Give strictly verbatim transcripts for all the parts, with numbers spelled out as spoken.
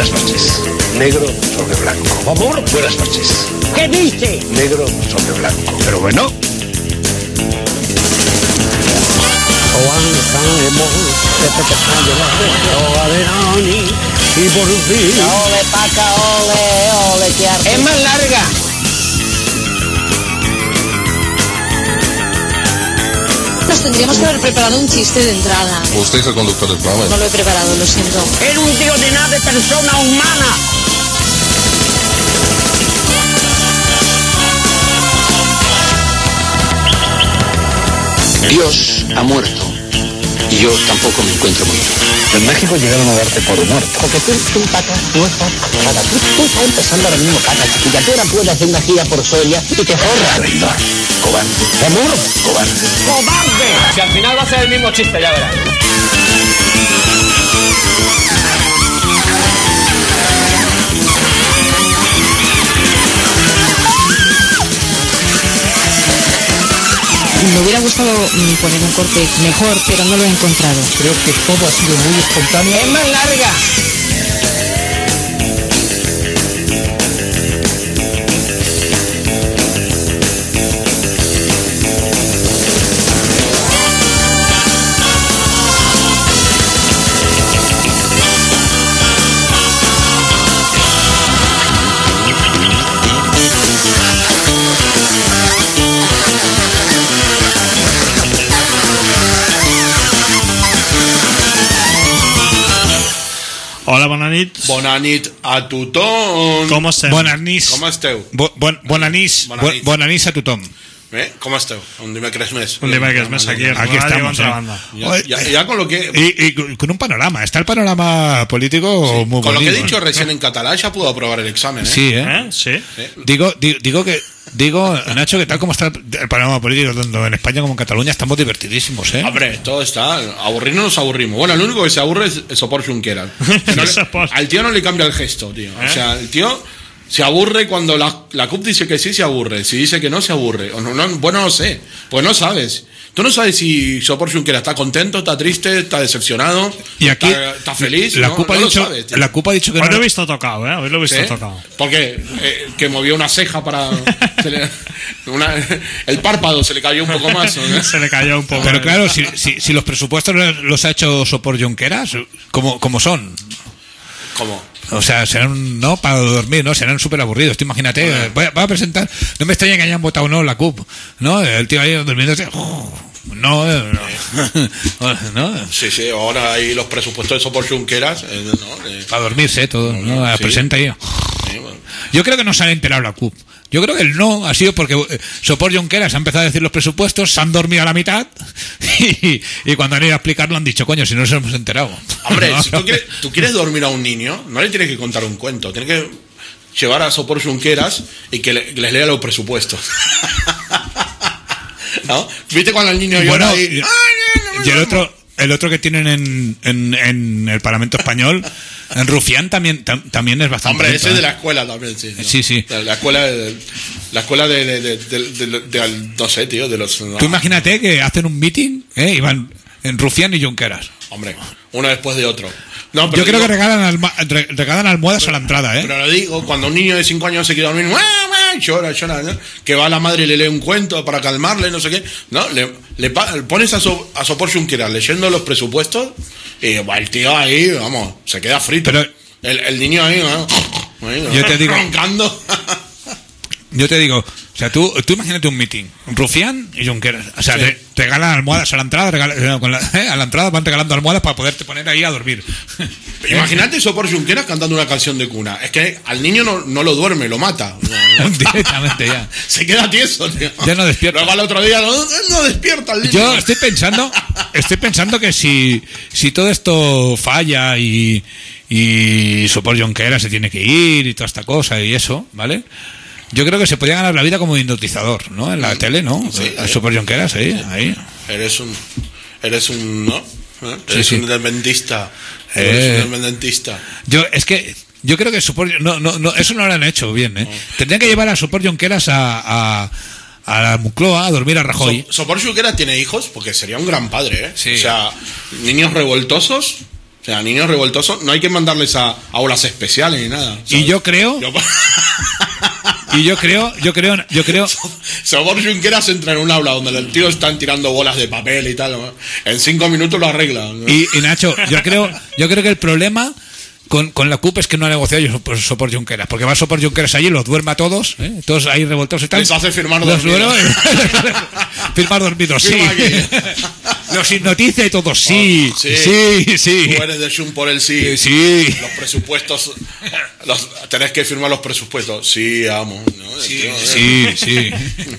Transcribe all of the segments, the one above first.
buenas noches. Negro sobre blanco. Por favor, buenas noches. ¿Qué dice? Negro sobre blanco. Pero bueno. Y por fin. Ole, paca, ole, ole, que arte. Es más larga. Nos tendríamos que haber preparado un chiste de entrada. Usted es el conductor del programa. No lo he preparado, lo siento. Era un tío de nada de persona humana. Dios ha muerto. Y yo tampoco me encuentro muy bien. En México llegaron a darte por muerto. Porque tú, tú, Paca, no estás nada. Tú, tú estás empezando ahora mismo, Paca, chiquilla. Tú ahora puedes hacer una gira por Soria y te forras. Traidor. Cobarde. ¿Amor? Cobarde. ¡Cobarde! Si al final va a ser el mismo chiste, ya verás. Me hubiera gustado mm, poner un corte mejor, pero no lo he encontrado. Creo que todo ha sido muy espontáneo. Es más larga. Hola, bona nit. Bona nit a tothom. Com estem? Bona nit. Com esteu? Bo, bon, bona nit. Bona Bo, nit. bona nit a tothom. ¿Eh? ¿Cómo esteu? Un dimecres més. Un dimecres més aquí, Aquí estamos. ¿eh? Ya, ya, ya con lo que... Y, y con un panorama. Está el panorama político Sí, muy con lo que bonito. he dicho recién en catalán ya puedo aprobar el examen, ¿eh? Sí, ¿eh? ¿Eh? Sí. Digo, digo, digo que digo, Nacho, que tal como está el panorama político, tanto en España como en Cataluña, estamos divertidísimos, ¿eh? Hombre, todo está... Aburrirnos nos aburrimos. Bueno, el único que se aburre es el Sopor Junqueras. Que no le- Sopor. al tío no le cambia el gesto, tío. ¿Eh? O sea, el tío se aburre cuando la, la C U P dice que sí, se aburre. Si dice que no, se aburre. O no, no, bueno, no sé. Pues no sabes. Tú no sabes si Sopor Junqueras está contento, está triste, está decepcionado, Y aquí está, está feliz. la no, C U P ha no lo dicho, sabes, tío. la C U P ha dicho que Hoy no, lo he visto tocado, ¿eh? Hoy lo he visto ¿Sí? tocado. Porque eh, que movió una ceja para... se le- una- el párpado se le cayó un poco más. ¿no? Se le cayó un poco. Pero claro, si, si, si los presupuestos los, los ha hecho Sopor Junqueras, ¿cómo, cómo son? ¿Cómo? O sea, serán, no, para dormir, ¿no? Serán súper aburridos. Tú imagínate, va, va a presentar, no me extraña que hayan votado o no la C U P, ¿no? El tío ahí durmiendo, no, no, no, Sí, sí, ahora hay los presupuestos de Sopor Junqueras, eh, ¿no? Eh, para dormirse todo, ¿no? La Sí. presenta ahí. sí, bueno. Yo creo que no se han enterado la C U P. Yo creo que el no ha sido porque eh, Sopor Junqueras ha empezado a decir los presupuestos, se han dormido a la mitad y, y cuando han ido a explicarlo han dicho, coño, si no nos hemos enterado. Hombre, No, si tú quieres, tú quieres dormir a un niño, no le tienes que contar un cuento, tienes que llevar a Sopor Junqueras y que, le- que les lea los presupuestos. ¿No? ¿Viste cuando el niño llora Bueno, y... y, ¡Ay, no me y el duermo! otro el otro que tienen en, en, en el Parlamento Español, en Rufián, también tam- también es bastante Hombre, ese lento, es de ¿eh? la escuela también, sí. ¿no? Sí, sí. La, la escuela de... La escuela de... de, de, de- de- de- no sé, tío, de los... Tú imagínate que hacen un meeting, ¿eh? Y van en Rufián y Junqueras. Hombre, uno después de otro. No, pero Yo creo digo- que regalan, alma- re- regalan almohadas a la entrada, ¿eh? Pero lo digo, cuando un niño de cinco años se quiere dormir, ¡mua, mua! Llora, llora, ¿no? Que va a la madre y le lee un cuento para calmarle, no sé qué, ¿no? Le, le pa- pones a, so, a Sopor Junqueras leyendo los presupuestos y va el tío ahí, vamos, se queda frito. Pero- el, el niño ahí, ¿no? Ahí, Yo te digo- roncando. Yo te digo, o sea, tú, tú imagínate un meeting, Rufián y Junqueras. O sea, Sí. te, te regalan almohadas a la entrada, regalan- eh, con la- eh, a la entrada van regalando almohadas para poderte poner ahí a dormir. Imagínate Sopor Junqueras cantando una canción de cuna. Es que al niño no, no lo duerme, lo mata. Directamente ya. Se queda tieso, tío. Ya no despierta. Luego al otro día no, no despierta el niño. Yo estoy pensando, estoy pensando que si, si todo esto falla y, y Sopor Junqueras se tiene que ir y toda esta cosa y eso, ¿vale? Yo creo que se podía ganar la vida como hipnotizador, ¿no? En la tele, ¿no? Sí, El Sopor Junqueras, ahí, ahí. Eres un... Eres un... ¿no? ¿Eh? Sí, Eres sí. un independentista. Eh. Eres un independentista. Yo, es que, yo creo que Sopor, no, no, no, eso no lo han hecho bien, ¿eh? Tendrían que llevar a Sopor Junqueras a, a, a la Moncloa a dormir a Rajoy. So- Sopor Junqueras tiene hijos porque sería un gran padre, ¿eh? Sí. O sea, niños revoltosos O sea, niños revoltosos no hay que mandarles a aulas especiales ni nada. ¿Sabes? Y yo creo... Yo- Y yo creo, yo creo, yo creo... Sobor Junqueras entra en un aula donde el tío están tirando bolas de papel y tal, ¿no? En cinco minutos lo arregla, ¿no? Y, y Nacho, yo creo, yo creo que el problema con, con la C U P es que no ha negociado yo Sopor, Sopor Junqueras, porque va Sopor Junqueras allí, los duerme a todos, ¿eh? Todos ahí revoltosos y tal. Les hace firmar Los dormidos. duerme- firmar dormidos, sí. Firma aquí. Los hipnotiza y todos, sí, Oh, sí, sí. sí. Tú eres de Jun por el sí. Sí. Los presupuestos, los, tenés que firmar los presupuestos. Sí, amo. ¿no? Sí, Tío, ¿eh? sí, sí.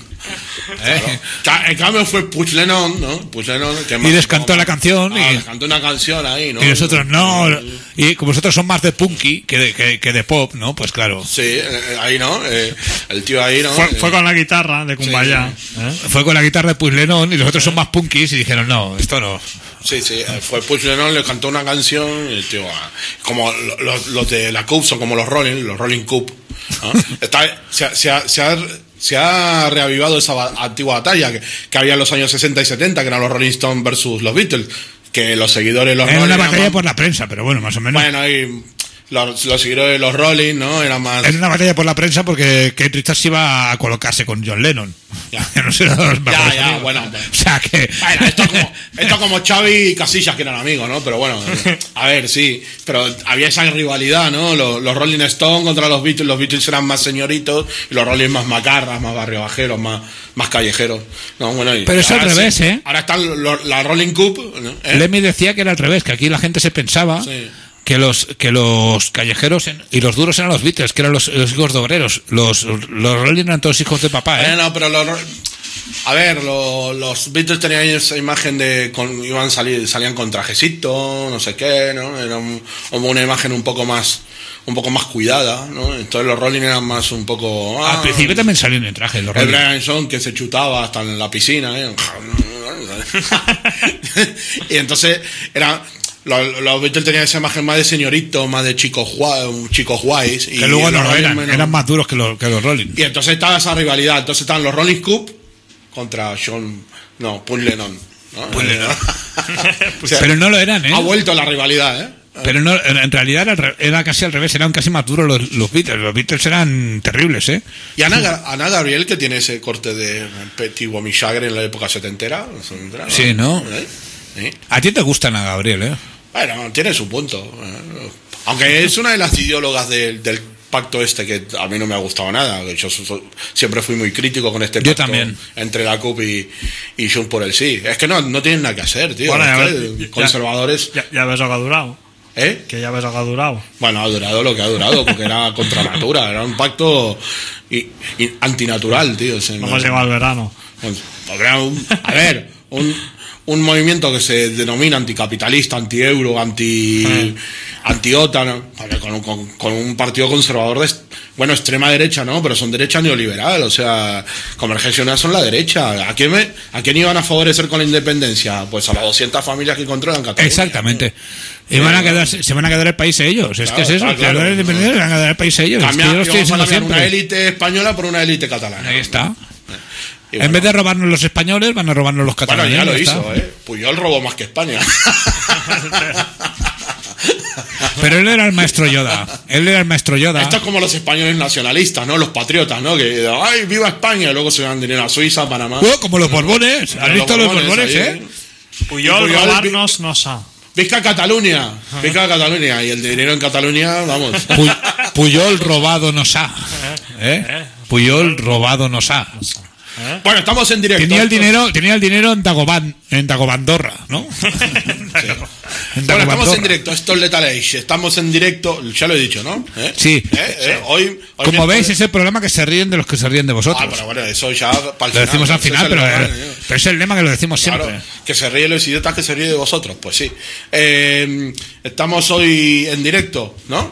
Claro. Ca- En cambio fue Puig Lennon, ¿no? Puig Lennon, que Y más- les cantó la canción Ah, y- les cantó una canción ahí, ¿no? Y nosotros no. Y como vosotros son más de punky que de, que, que de pop, ¿no? Pues claro. Sí, eh, ahí, ¿no? Eh, el tío ahí, ¿no? Fue, Eh, fue con la guitarra de Kumbaya. ¿eh? Fue con la guitarra de Puig Lennon y los otros son más punkis y dijeron, no, esto no. Sí, sí, eh, fue Puig Lennon, le cantó una canción y el tío, ah, como lo- los, los de la Cup son como los Rolling, los Rolling Cup. ¿no? Está, se, ha- se, ha, se, ha, se ha reavivado esa ba- antigua batalla que, que había en los años sesenta y setenta, que eran los Rolling Stones versus los Beatles, que los seguidores de los Era Rolling... una batalla eran por la prensa, pero bueno, más o menos. más- Bueno, ahí los, los seguidores de los Rolling, ¿no? Eran más... Era una batalla por la prensa porque Keith Richards iba a colocarse con John Lennon. Ya. Que no será de los mejores ya, amigos. bueno, bueno. O sea que. Bueno, esto como, esto como Xavi y Casillas, que eran amigos, ¿no? Pero bueno, a ver, sí. Pero había esa rivalidad, ¿no? Los, los Rolling Stones contra los Beatles. Los Beatles eran más señoritos y los Rolling más macarras, más barrio bajeros, más, más callejeros. No, bueno, y Pero es al ahora revés, sí, ¿eh? Ahora están los- la Rolling Cup, ¿no? ¿Eh? Lemmy decía que era al revés, que aquí la gente se pensaba Sí. que los que los callejeros en- y los duros eran los Beatles, que eran los, los hijos de obreros. Los, los Rolling eran todos hijos de papá, ¿eh? Bueno, pero los, a ver, lo- los Beatles tenían esa imagen de con, iban salir, salían con trajecito, no sé qué, ¿no? Era un- como una imagen un poco más, un poco más cuidada, ¿no? Entonces los Rolling eran más un poco. ah, Al principio también salieron en traje los el Rolling. Brian Jones que se chutaba hasta en la piscina, ¿eh? Y entonces era. Los, los Beatles tenían esa imagen más de señorito, más de chicos, gua- chicos guays. Y Que luego no los lo Rolling eran, menos. eran más duros que los, que los Rolling. Y entonces estaba esa rivalidad. Entonces estaban los Rolling Cup contra John. No, Puig Lennon. ¿no? Puig Lennon. O sea, Pero no lo eran, ¿eh? ha vuelto la rivalidad, ¿eh? Pero no, en en realidad era, al re- era casi al revés, eran casi más duros los, los Beatles. Los Beatles eran terribles, ¿eh? Y Ana, Ga- Ana Gabriel, que tiene ese corte de Petit Michagre en la época setentera. setentera, Sí, ¿no? ¿Eh? Sí. A ti te gustan a Gabriel, ¿eh? Bueno, tiene su punto. ¿eh? Aunque es una de las ideólogas del, del pacto este que a mí no me ha gustado nada. Yo so- so- siempre fui muy crítico con este Yo pacto también. entre la C U P y, y Junts por el sí. Es que no, no tienen nada que hacer, tío. Bueno, ya Es que ves, ya- conservadores. Ya, ya ves lo que ha durado. ¿Eh? Que ya ves lo que ha durado. Bueno, ha durado lo que ha durado, porque era contra natura, era un pacto y, y antinatural, tío. O sea, No no- hemos llegado al verano. Habrá un- a ver, un, un movimiento que se denomina anticapitalista, anti-euro, anti, Eh. anti-OTAN, vale, con, con- con un partido conservador de, est- bueno, extrema derecha, ¿no? Pero son derecha neoliberal, o sea, Convergencia Unida son la derecha. ¿A quién, me, ¿A quién iban a favorecer con la independencia? Pues a las doscientas familias que controlan Cataluña. Exactamente. Y van a quedar, se van a quedar el país ellos. Es Claro, que es eso. claro, que a la hora de claro. independencia se van a quedar el país ellos. Es que Cambia- yo lo estoy vamos a diciendo cambiar una siempre. élite española por una élite catalana. Ahí está. Y En bueno, vez de robarnos los españoles, van a robarnos los bueno, catalanes. ya lo ya hizo, está. ¿eh? Puyol robó más que España. Pero él era el maestro Yoda. Él era el maestro Yoda. Esto es como los españoles nacionalistas, ¿no? Los patriotas, ¿no? Que, ¡ay, viva España! Y luego se van dinero a Suiza, a Panamá. Oh, como los Borbones. ¿Has Los visto los Borbones Borbones, ahí, eh? Puyol, Y Puyol, robarnos no sa. Visca Cataluña, Visca Cataluña. Y el dinero en Cataluña, vamos. Pu- Puyol robado nos ha. ¿Eh? Puyol robado nos ha. Bueno, estamos en directo. Tenía el Esto- dinero, tenía el dinero en Dagobán, en Dagobandorra, ¿no? En Bueno, estamos Dagobandorra. en directo. Esto es Lethal Age. Estamos en directo. Ya lo he dicho, ¿no? ¿Eh? Sí. ¿Eh? ¿Eh? Hoy, hoy Como miércoles- veis, es el programa que se ríen de los que se ríen de vosotros. Ah, pero bueno, eso ya para el Lo decimos al ese final, es el pero, lema, eh, ¿eh? pero es el lema que lo decimos Claro, siempre. que se ríen los idiotas que se ríen de vosotros, pues sí. Eh, estamos hoy en directo, ¿no? ¿Eh?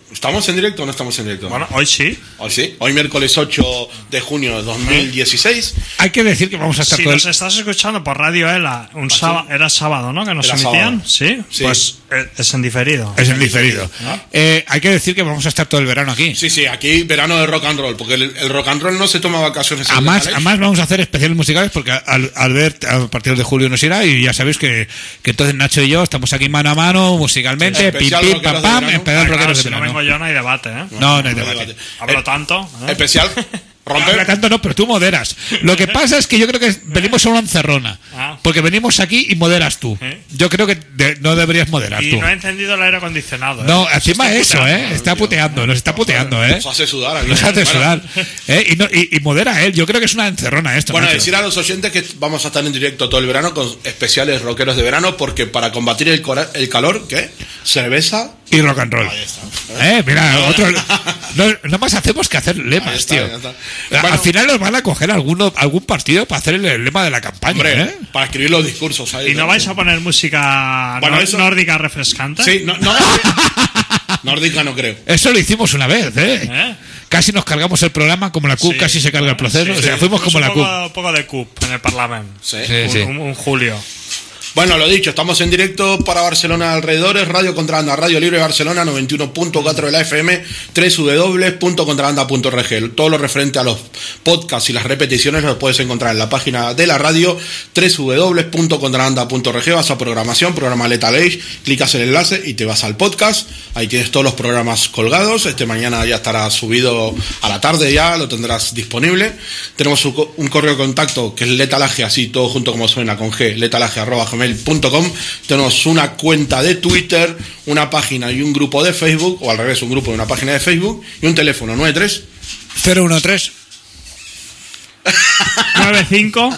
¿Estamos en directo o no estamos en directo? Bueno, hoy sí. Hoy sí. Hoy miércoles ocho de junio de dos mil dieciséis. Hay que decir que vamos a estar Si todo nos el... estás escuchando por Radio Ela, un sábado, era sábado, ¿no? Que nos Era emitían. sábado. ¿Sí? Sí. Pues eh, es en diferido. Es en diferido. ¿No? Eh, hay que decir que vamos a estar todo el verano aquí. Sí, sí, aquí verano de rock and roll, porque el, el rock and roll no se toma vacaciones. en Además, el además vamos a hacer especiales musicales porque al, al ver a partir de julio nos irá y ya sabéis que, que entonces Nacho y yo estamos aquí mano a mano musicalmente, pim Especial pim Rockeros pam de pam, Verano. especial Ah, claro, rockeros de si no verano. vengo yo no hay debate, ¿eh? No, no hay no debate. debate. Hablo Eh, tanto. ¿eh? Especial. Habla Romper. tanto no, pero tú moderas. Lo que pasa es que yo creo que venimos a una encerrona. Ah. Porque venimos aquí y moderas tú. ¿Eh? Yo creo que de- no deberías moderar Y tú. no he encendido el aire acondicionado. ¿eh? No, encima Estoy eso, puteando, ¿eh? Está puteando, nos está puteando, ¿eh? Nos hace sudar aquí. Nos hace Bueno, sudar. ¿eh? Y, no- y- y modera él. Yo creo que es una encerrona esto. Bueno, macho. decir a los oyentes que vamos a estar en directo todo el verano con especiales rockeros de verano, porque para combatir el, cora- el calor, ¿qué? Cerveza. Y rock and roll. Ahí está. Eh, mira, otro. No, no más hacemos que hacer lemas, Ahí está, tío. ahí está. Al Bueno. final nos van a coger alguno, algún partido para hacer el, el lema de la campaña, Hombre, ¿eh? para escribir los discursos ahí. ¿Y no vais a poner música Bueno, nor- eso- nórdica refrescante? Sí, no, no. Nórdica no creo. Eso lo hicimos una vez, ¿eh? ¿Eh? Casi nos cargamos el programa como la C U P Sí. casi se carga el proceso. Sí, o sea, sí. fuimos como un la C U poco, P. un poco de C U P en el Parlamento. Sí. Sí, un, sí. un- un julio. Bueno, lo dicho, estamos en directo para Barcelona alrededores, Radio Contrabanda, Radio Libre Barcelona, noventa y uno punto cuatro de la F M, doble u doble u doble u punto contrabanda punto org. Todo lo referente a los podcasts y las repeticiones lo puedes encontrar en la página de la radio, doble u doble u doble u punto contrabanda punto org. Vas a programación, programa Lethal Age, clicas el enlace y te vas al podcast. Ahí tienes todos los programas colgados. Este mañana ya estará subido a la tarde, ya lo tendrás disponible. Tenemos un, co- un correo de contacto que es letalaje, así todo junto como suena con G, letalaje arroba gmail punto com. Tenemos una cuenta de Twitter, una página y un grupo de Facebook, o al revés, un grupo y una página de Facebook, y un teléfono nueve tres cero uno tres nueve cinco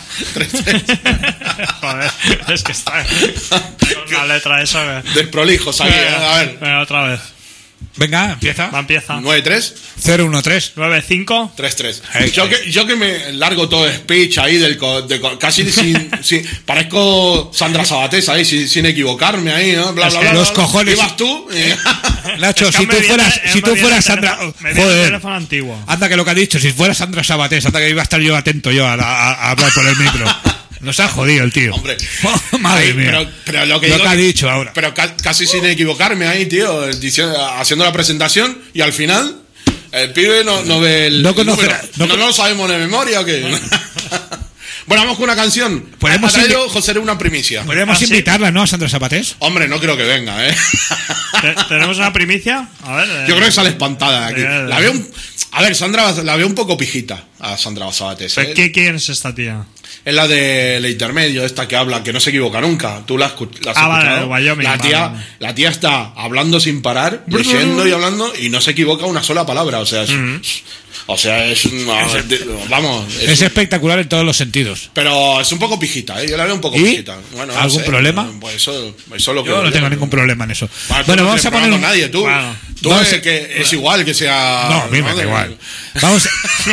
Joder, es que está con una letra eso que... desprolijos aquí, ¿eh? A ver, Venga, otra vez. Venga, empieza. Va, empieza. nueve tres cero uno tres nueve cinco tres tres. Hey, Yo que, yo que me largo todo el speech ahí del co- de co- casi sin, sin- parezco Sandra Sabatés ahí sin, sin equivocarme ahí, ¿no? Bla, Es bla, que bla, los bla. cojones- ¿Y vas tú? Eh, Nacho, Es que si me tú viene- fueras, me si tú viene fueras el Sandra. teléfono- me viene el Joder. teléfono antiguo. Anda que lo que ha dicho, si fuera Sandra Sabatés, anda que iba a estar yo atento yo a, la- a- a hablar por el micro. Nos ha jodido el tío. Hombre. Madre Ahí, mía. Pero, pero lo que, Lo digo que ha que- dicho ahora. Pero ca- casi sin equivocarme ahí, tío, diciendo- haciendo la presentación y al final el pibe no, no ve el. No el conocerá- número. no no, con- no lo sabemos de memoria o qué. Bueno, vamos con una canción. Podemos Ha traído invi- José una primicia. Podríamos ¿Ah, sí? invitarla, ¿no? A Sandra Sabatés. Hombre, no creo que venga, ¿eh? Te- ¿Tenemos una primicia? A ver. eh, Yo creo que sale espantada aquí. Eh, La veo un- a ver, Sandra, la veo un poco pijita a Sandra Basabates. ¿pero ¿eh? ¿qué- ¿Quién es esta tía? Es la del intermedio, esta que habla, que no se equivoca nunca. Tú la has, escu- la has Ah, vale, escuchado. de Wyoming, la, tía, vale. la tía está hablando sin parar, leyendo y hablando, y no se equivoca una sola palabra. O sea, es, o sea, es una- de- vamos. es Es un- espectacular en todos los sentidos. pero es un poco pijita, ¿eh? Yo la veo un poco ¿Y? pijita. Bueno, no ¿Algún sé, problema? Pues eso, eso es lo que Yo no veo tengo yo. ningún problema en eso. Bueno, tú Bueno, no vamos tienes a poner problema un... con nadie, tú. Bueno. Tú Vamos es, a- que es igual que sea. No, a mí me da De- igual. Vamos,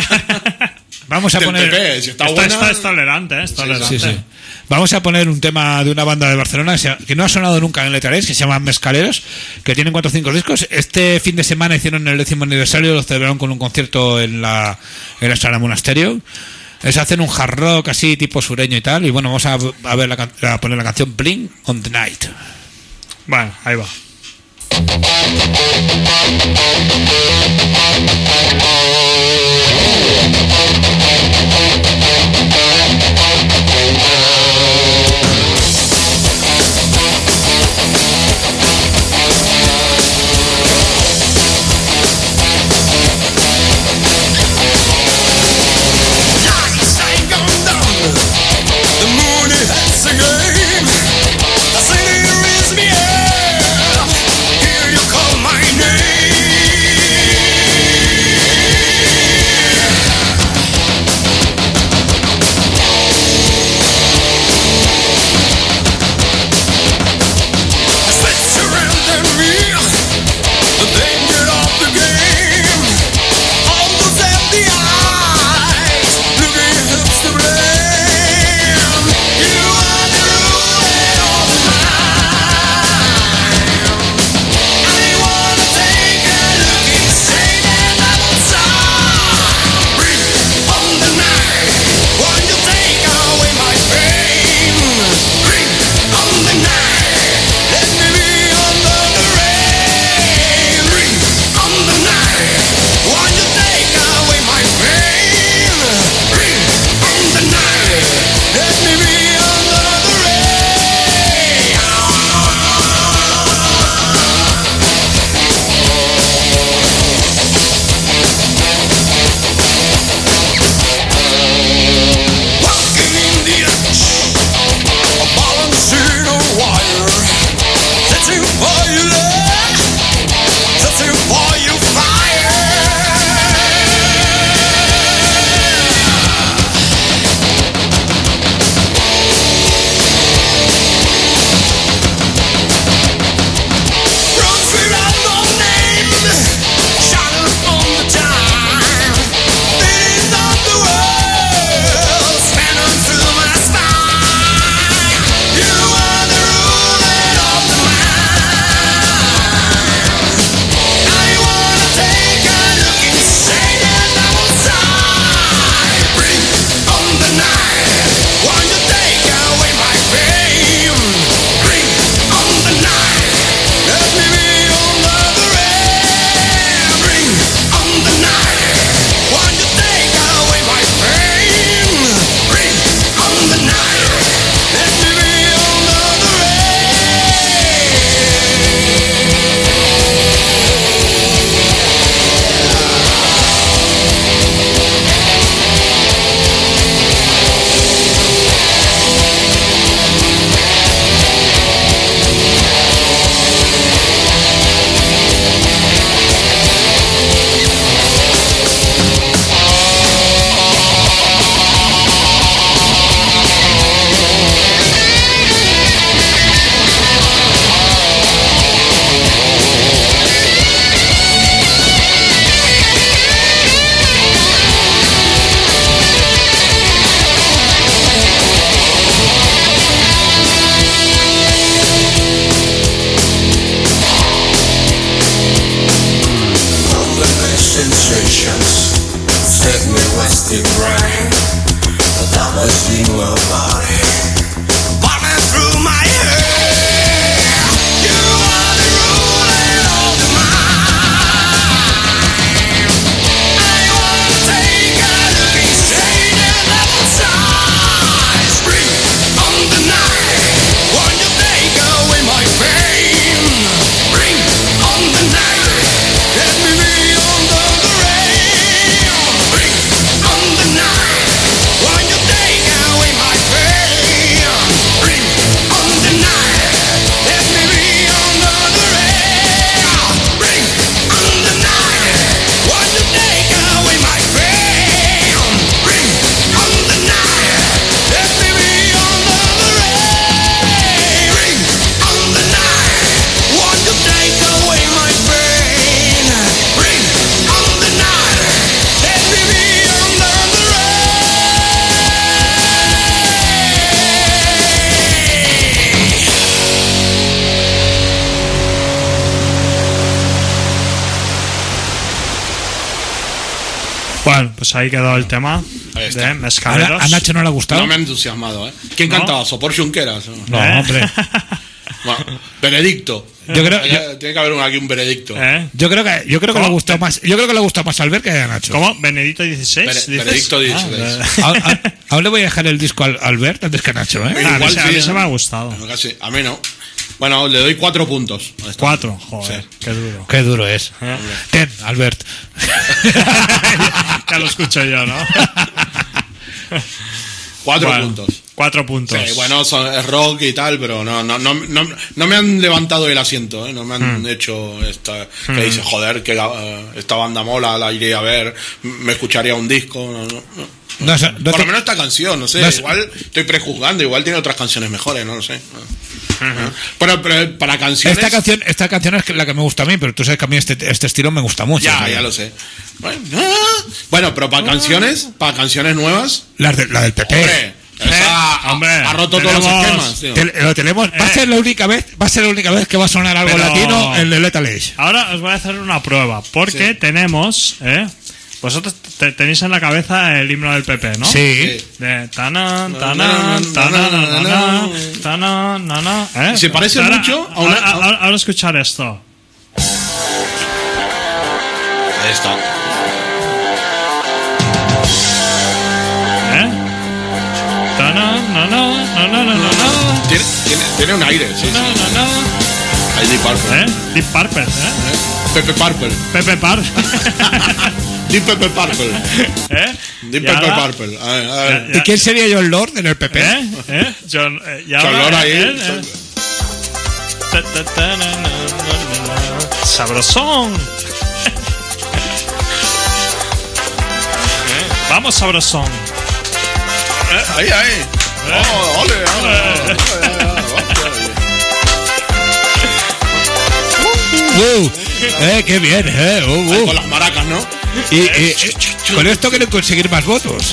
vamos a del poner... P P, si está Esta, buena. esta es tolerante, ¿eh? Es tolerante. Sí, sí. Vamos a poner un tema de una banda de Barcelona que, se- que no ha sonado nunca en Letales, que se llama Mescaleros, que tienen cuatro o cinco discos. Este fin de semana hicieron el décimo aniversario, lo celebraron con un concierto en la, en la Sala Monasterio. Es hacen un hard rock así tipo sureño y tal. Y bueno, vamos a, a ver la, can- a poner la canción Blink on the Night. Bueno, ahí va. Hear you call my name. Bueno, pues ahí quedó el tema Ahí está. de Mescaleros. ¿A, a Nacho no le ha gustado? No me ha entusiasmado, ¿eh? ¿Quién ¿No? cantaba? ¿Sopor Junqueras? No, ¿Eh? hombre. Bueno, veredicto. Yo creo, Hay- yo, Tiene que haber un- aquí un veredicto. ¿Eh? yo creo que yo creo que le ha ¿Cómo? gustado más. Yo creo que le ha gustado más a Albert que a Nacho. ¿Cómo? ¿Benedicto dieciséis? Vere- dices? Veredicto dieciséis. Ah, A- a- Aún le voy a dejar el disco al a Albert antes que a Nacho, ¿eh? a mí, Igual se- a sí, mí ¿eh? se me ha gustado. No, casi. A mí no. Bueno, le doy cuatro puntos. Ahí está. Cuatro, joder, Sí. qué duro. Qué duro es. ¿Eh? Ten, Albert. Ya lo escucho yo, ¿no? Cuatro Bueno, puntos. Cuatro puntos. Sí, bueno, son, es rock y tal, pero no, no, no, no, no me han levantado el asiento, ¿eh? No me han Mm. hecho esta, que dice, joder, que la- eh, esta banda mola, la iré a ver, me escucharía un disco. No, no, no. No, sé, no Por te- lo menos esta canción, no sé, no sé. igual estoy prejuzgando, igual tiene otras canciones mejores, no lo sé. Pero, pero para canciones... esta canción, esta canción es la que me gusta a mí, pero tú sabes que a mí este, este estilo me gusta mucho. Ya, ¿no? ya lo sé. Bueno, ah, bueno, pero para canciones, para canciones nuevas, Las de- la del P P. hombre, esa ha, hombre, ha roto todos los tenemos- esquemas, tío. Te- lo tenemos. Va a ser la única vez, va a ser la única vez que va a sonar algo Pero- latino en el Lethal Age. Ahora os voy a hacer una prueba, porque Sí. tenemos, ¿eh? Vosotros te- tenéis en la cabeza el himno del P P, ¿no? Sí. De tanan, tanan, tanan, tanan, tanan, tanan, ¿eh? Se parece Ahora- mucho a una- Ahora, ahora- ahora escuchar esto. Ahí está. ¿Eh? Tanan, nanan, nanan, nanan, Tiene, tiene, tiene un aire, sí, sí. nanan, Ahí Deep Purple. ¿eh? Deep Purple, ¿eh? ¿Eh? Pepe Purple. Pepe Par. Deep Pepe Purple. ¿Eh? Deep Y Pepe ahora- Purple. A ver, a ver. Ya- ¿Y quién sería John Lord en el P P? ¿Eh? ¿Eh? John, eh, y ahora, John Lord ahí. eh, eh, Ta, ta, ta, na, na, na, na. Sabrosón. ¿Eh? Vamos, sabrosón. Eh, Ahí, ahí. Oh, ole, ole, ole, ole, ole, Uh, eh, qué bien, eh. uh, ole. Ahí uh. con las maracas, ¿no? Y, y- y- con esto quieren conseguir más votos.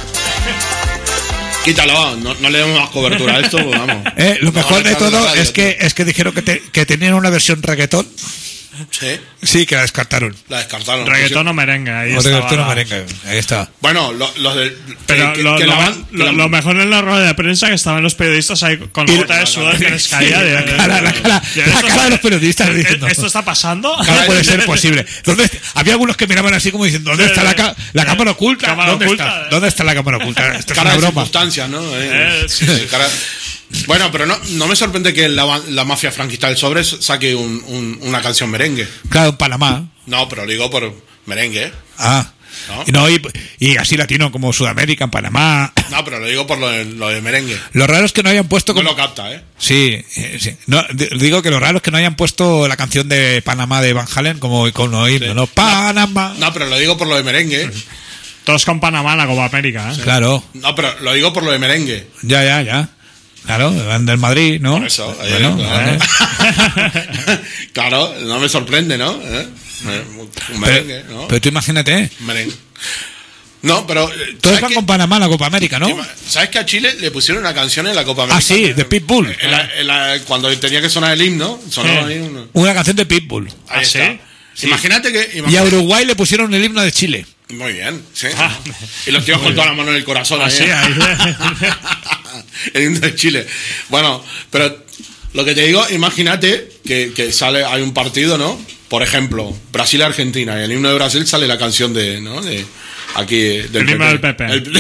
Quítalo, no, no le demos más cobertura a esto, pues vamos. Eh, lo No mejor van a de echar todo la radio, es que es que dijeron que, te- que tenían una versión reggaetón. Sí, Sí, que la descartaron. la descartaron. Reggaetón o merengue. Ahí O estaba reggaetón o la- merengue. Ahí está. Bueno, lo- los de. Pero que, lo, que lo- la van- que lo- la- lo mejor en la rueda de prensa que estaban los periodistas ahí con la Y- gota de sudor que les caía. de- La cara, la cara, de- la esto- cara de los periodistas diciendo. ¿Esto está pasando? ¿Cómo puede ser posible? ¿Dónde est- había algunos que miraban así como diciendo, ¿dónde está la, ca- la cámara oculta? Cámara ¿Dónde, oculta, está? eh. ¿Dónde está la cámara oculta? Esto es cara una de broma. circunstancias, ¿no? Eh, Eh, sí, sí, cara- Bueno, pero no, no me sorprende que la, la mafia franquista del Sobre saque un- un- una canción merengue. Claro, en Panamá. No, pero lo digo por merengue. ¿eh? Ah. ¿No? Y, no, y, y así latino como Sudamérica, en Panamá. No, pero lo digo por lo de, lo de merengue. Lo raro es que no hayan puesto No como... lo capta, ¿eh? Sí, eh, sí. No, d- digo que lo raro es que no hayan puesto la canción de Panamá de Van Halen como icono himno, Sí. ¿no? Panamá. No, pero lo digo por lo de merengue. ¿eh? Todos con Panamá en la Copa América. ¿eh? Claro, No, pero lo digo por lo de merengue. ya, ya, ya. Claro, van del Madrid, ¿no? Por eso. ahí, Bueno, claro. vale. Claro, no me sorprende, ¿no? ¿Eh? Un merengue, pero, ¿no? pero tú imagínate, Merengue. No, pero. eh, todos ¿sabes van qué? con Panamá a la Copa América, ¿no? ¿Sabes que a Chile le pusieron una canción en la Copa América? Ah, sí, de Pitbull. En la- en la- cuando tenía que sonar el himno, sonaba Sí. ahí uno. Una canción de Pitbull. Ahí ¿Ah, está. sí? Imagínate que. Y a imagínate- Uruguay le pusieron el himno de Chile. Muy bien, sí. Ah. Y los tíos con toda la mano en el corazón. Ah, ahí, sí, ¿eh? ahí. El himno de Chile. Bueno, pero lo que te digo, imagínate que, que sale, hay un partido, ¿no? Por ejemplo, Brasil-Argentina, y el himno de Brasil sale la canción de, ¿no? De aquí, del El himno del Pepe. El-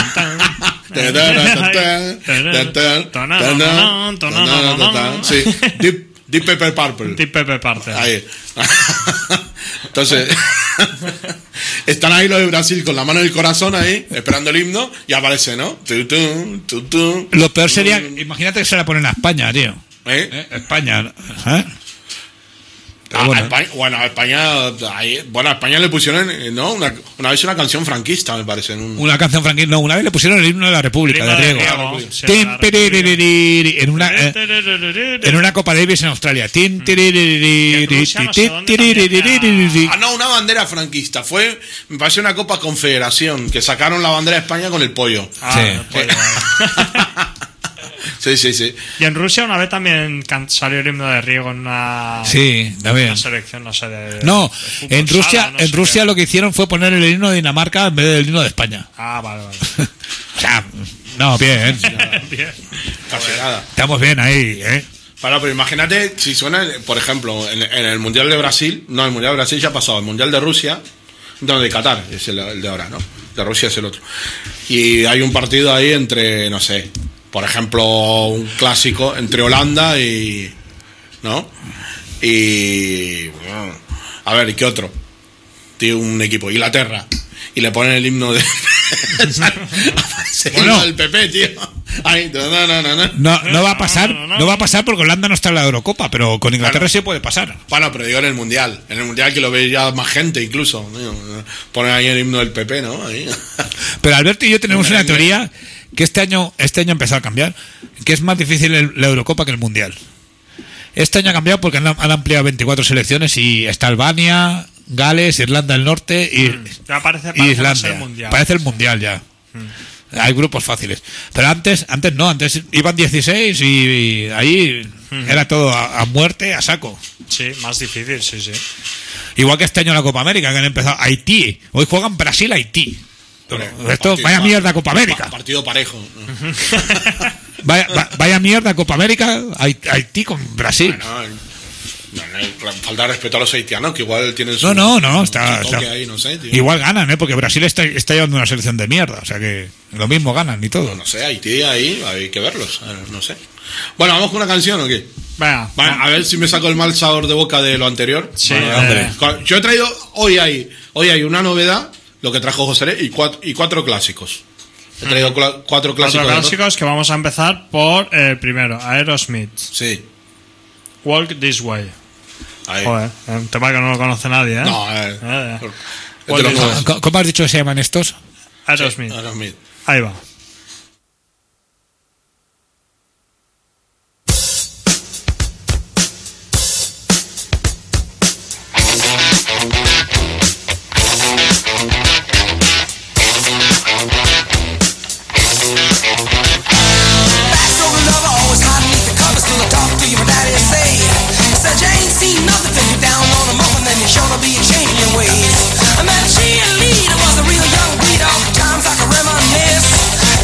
Sí, Deep, Deep Pepper Purple. Deep Pepe parte. Ahí. Entonces, están ahí los de Brasil con la mano en el corazón ahí, esperando el himno, y aparece, ¿no? Tu, tu, tu, tu. Lo peor sería, imagínate que se la ponen a España, tío. ¿Eh? ¿Eh? España, ¿eh? Pero Ah, bueno, a España, bueno, a España, ahí- bueno, a España le pusieron, eh, ¿no? Una, una vez una canción franquista, me parece. En un, una canción franquista. No, una vez le pusieron el himno de la República, Himno de de Riego. Riego, sí, Tin, la tiririririri, En una, eh, en una Copa Davis en Australia. Tin, tiririririri, Y en Rusia, no sé tin, dónde también tiririririri. Ah, no, una bandera franquista. Fue, me parece una Copa Confederación, que sacaron la bandera de España con el pollo. Ah, Sí. el pollo, vale. Sí, Sí, sí, sí. Y en Rusia una vez también can- salió el himno de Riego en una, Sí, también. una selección, no sé, de... No, de en fútbol Rusia, sala, no en sé Rusia qué. lo que hicieron fue poner el himno de Dinamarca en vez del himno de España. Ah, vale, vale. O sea, no, bien. Bien. Casi nada. Estamos bien ahí, ¿eh? Bueno, pero imagínate si suena, por ejemplo, en, en el Mundial de Brasil, no, el Mundial de Brasil ya ha pasado, el Mundial de Rusia, no, de Qatar, es el, el de ahora, ¿no? De Rusia es el otro. Y hay un partido ahí entre, no sé, por ejemplo, un clásico entre Holanda y... ¿no? Y... bueno, a ver, ¿y qué otro? Tiene un equipo, Inglaterra, y le ponen el himno de... el Bueno. himno del P P, tío. Ahí, no, no, no, no. No, no va a pasar, no va a pasar porque Holanda no está en la Eurocopa, pero con Inglaterra Claro. sí puede pasar. Bueno, pero digo en el Mundial. En el Mundial que lo ve ya más gente incluso. ¿no? Ponen ahí el himno del P P, ¿no? Ahí. Pero Alberto y yo tenemos Un una merengue. teoría que este año, este año ha empezado a cambiar, que es más difícil el- la Eurocopa que el Mundial. Este año ha cambiado porque han, han ampliado veinticuatro selecciones y está Albania, Gales, Irlanda del Norte y, Ya parece, y parece más Islandia. el mundial. Parece el Mundial ya. Hay grupos fáciles. Pero antes, antes no, antes iban dieciséis y, y ahí era todo a, a muerte, a saco. Sí, más difícil, sí, sí. Igual que este año la Copa América, que han empezado Haití. Hoy juegan Brasil-Haití. Bueno, Esto, partido- vaya mierda Copa América. pa- Partido parejo. ¿no? Vaya, va- vaya mierda Copa América, Hait- Haití con Brasil. Bueno, no, no, falta de respeto a los haitianos, que igual tienen su, No, no, no, su está, toque está- ahí, no sé, tío. igual ganan, ¿eh? Porque Brasil está, está llevando una selección de mierda, o sea que lo mismo ganan y todo. No sé, Haití ahí, hay que verlos, eh, no sé. Bueno, ¿vamos con una canción o qué? Venga, Bueno, a ver si me saco el mal sabor de boca de lo anterior. Sí, Bueno, eh. hombre. Con- Yo he traído, hoy hay, hoy hay una novedad, lo que trajo José Le, y cuatro, y cuatro clásicos. He traído cla- cuatro clásicos. Cuatro de rock. clásicos que vamos a empezar por el primero, Aerosmith, Sí. Walk This Way. Ahí. Joder, un tema que no lo conoce nadie, ¿eh? No, eh. Eh, eh. el de Walk los This Way. fans. ¿Cómo cómo has dicho que se llaman estos? Aerosmith. Aerosmith. Ahí va. Back over lover, always hide beneath the covers till I talk to you, my daddy say. Said you ain't seen nothing till you're down on a muffin, then you're sure to be changing your ways. I met a cheerleader, was a real young breed, all the times I can reminisce.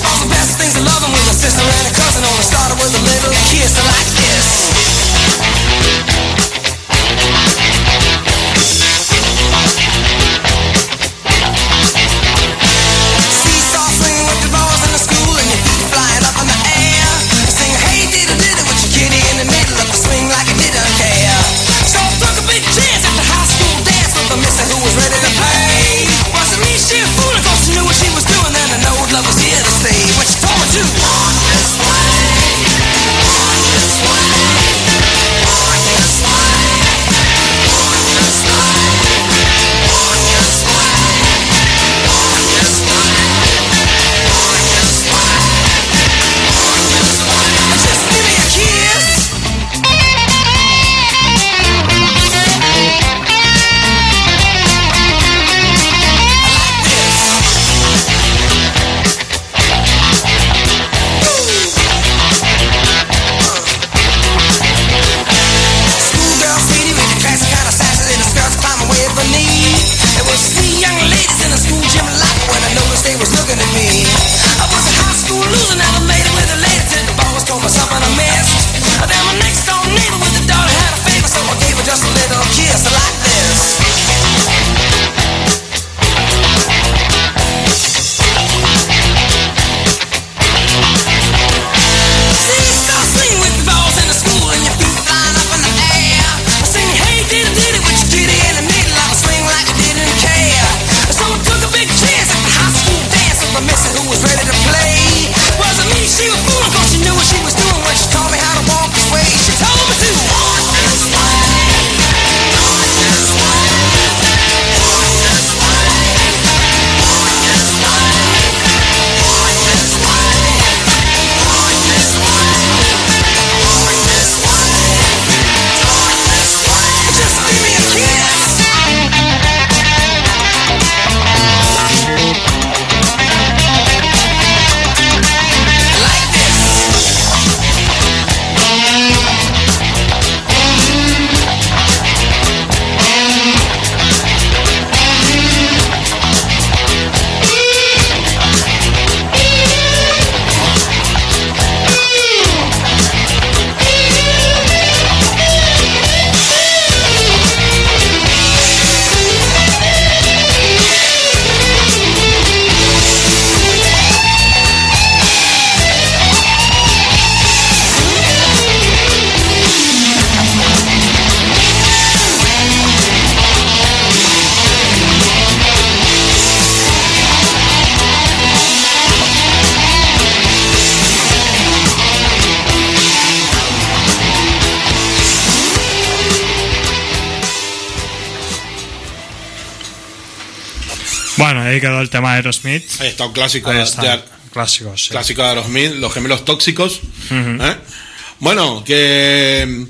Bueno, ahí quedó el tema de Aerosmith. Ahí está un clásico Ahí de, está. de- Clásicos, sí. clásico de Aerosmith, los gemelos tóxicos. Ujú. ¿eh? Bueno, que,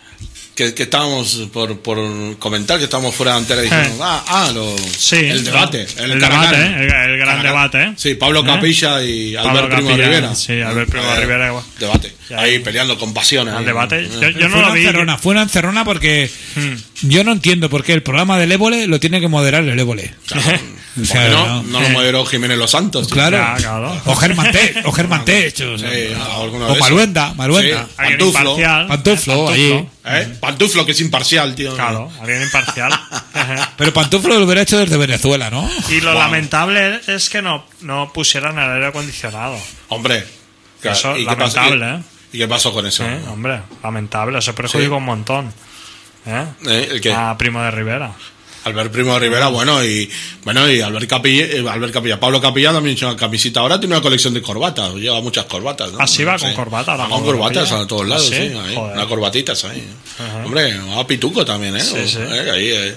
que que estábamos por, por comentar que estábamos fuera de antena diciendo, Eh. ah, ah lo, Sí, el debate, no, el, el cara a debate, cara. ¿eh? el, el gran Cara a cara. debate, ¿eh? Sí, Pablo ¿Eh? Capilla y Pablo Albert Primo Capilla, Rivera. sí, Albert Primo Rivera. Debate, Y ahí, ahí- peleando con pasión. Al ahí. debate. Eh. Yo, yo no fue, lo una vi. encerrona, fue una encerrona porque Hmm. yo no entiendo por qué el programa del Évole lo tiene que moderar el Évole. Claro. O ¿Por sea, qué no? no. No lo moderó Jiménez Los Santos. tío. Claro. Ya, claro. O Germán Tech, o Germán Tech, o, sea, Sí, alguno de o esos. Maluenda, Maluenda. Sí. Alguien Pantuflo. imparcial. Pantuflo, ¿eh? allí. ¿Eh? Pantuflo, que es imparcial, tío. Claro, alguien imparcial. Pero Pantuflo lo hubiera hecho desde Venezuela, ¿no? Y lo Wow. lamentable es que no, no pusieran el aire acondicionado. Hombre. claro, Eso, ¿y qué pasó- lamentable, y- ¿Y qué pasó con eso? ¿Eh? Hombre, lamentable. Eso perjudica Sí. un montón. ¿Eh? ¿Eh? ¿El qué? A Primo de Rivera. Albert Primo de Rivera, bueno, y bueno, y Albert Capilla, eh, Albert Capilla, Pablo Capilla también ha hecho una camisita. Ahora tiene una colección de corbatas, lleva muchas corbatas, ¿no? Así va No con sé. corbata, ahora Va con Pablo corbatas Capilla. a todos lados, ¿Ah, sí, sí? ahí, Joder. unas corbatitas ahí. Ajá. Hombre, a pituco también, ¿eh? Sí, sí. Eh, ahí, eh.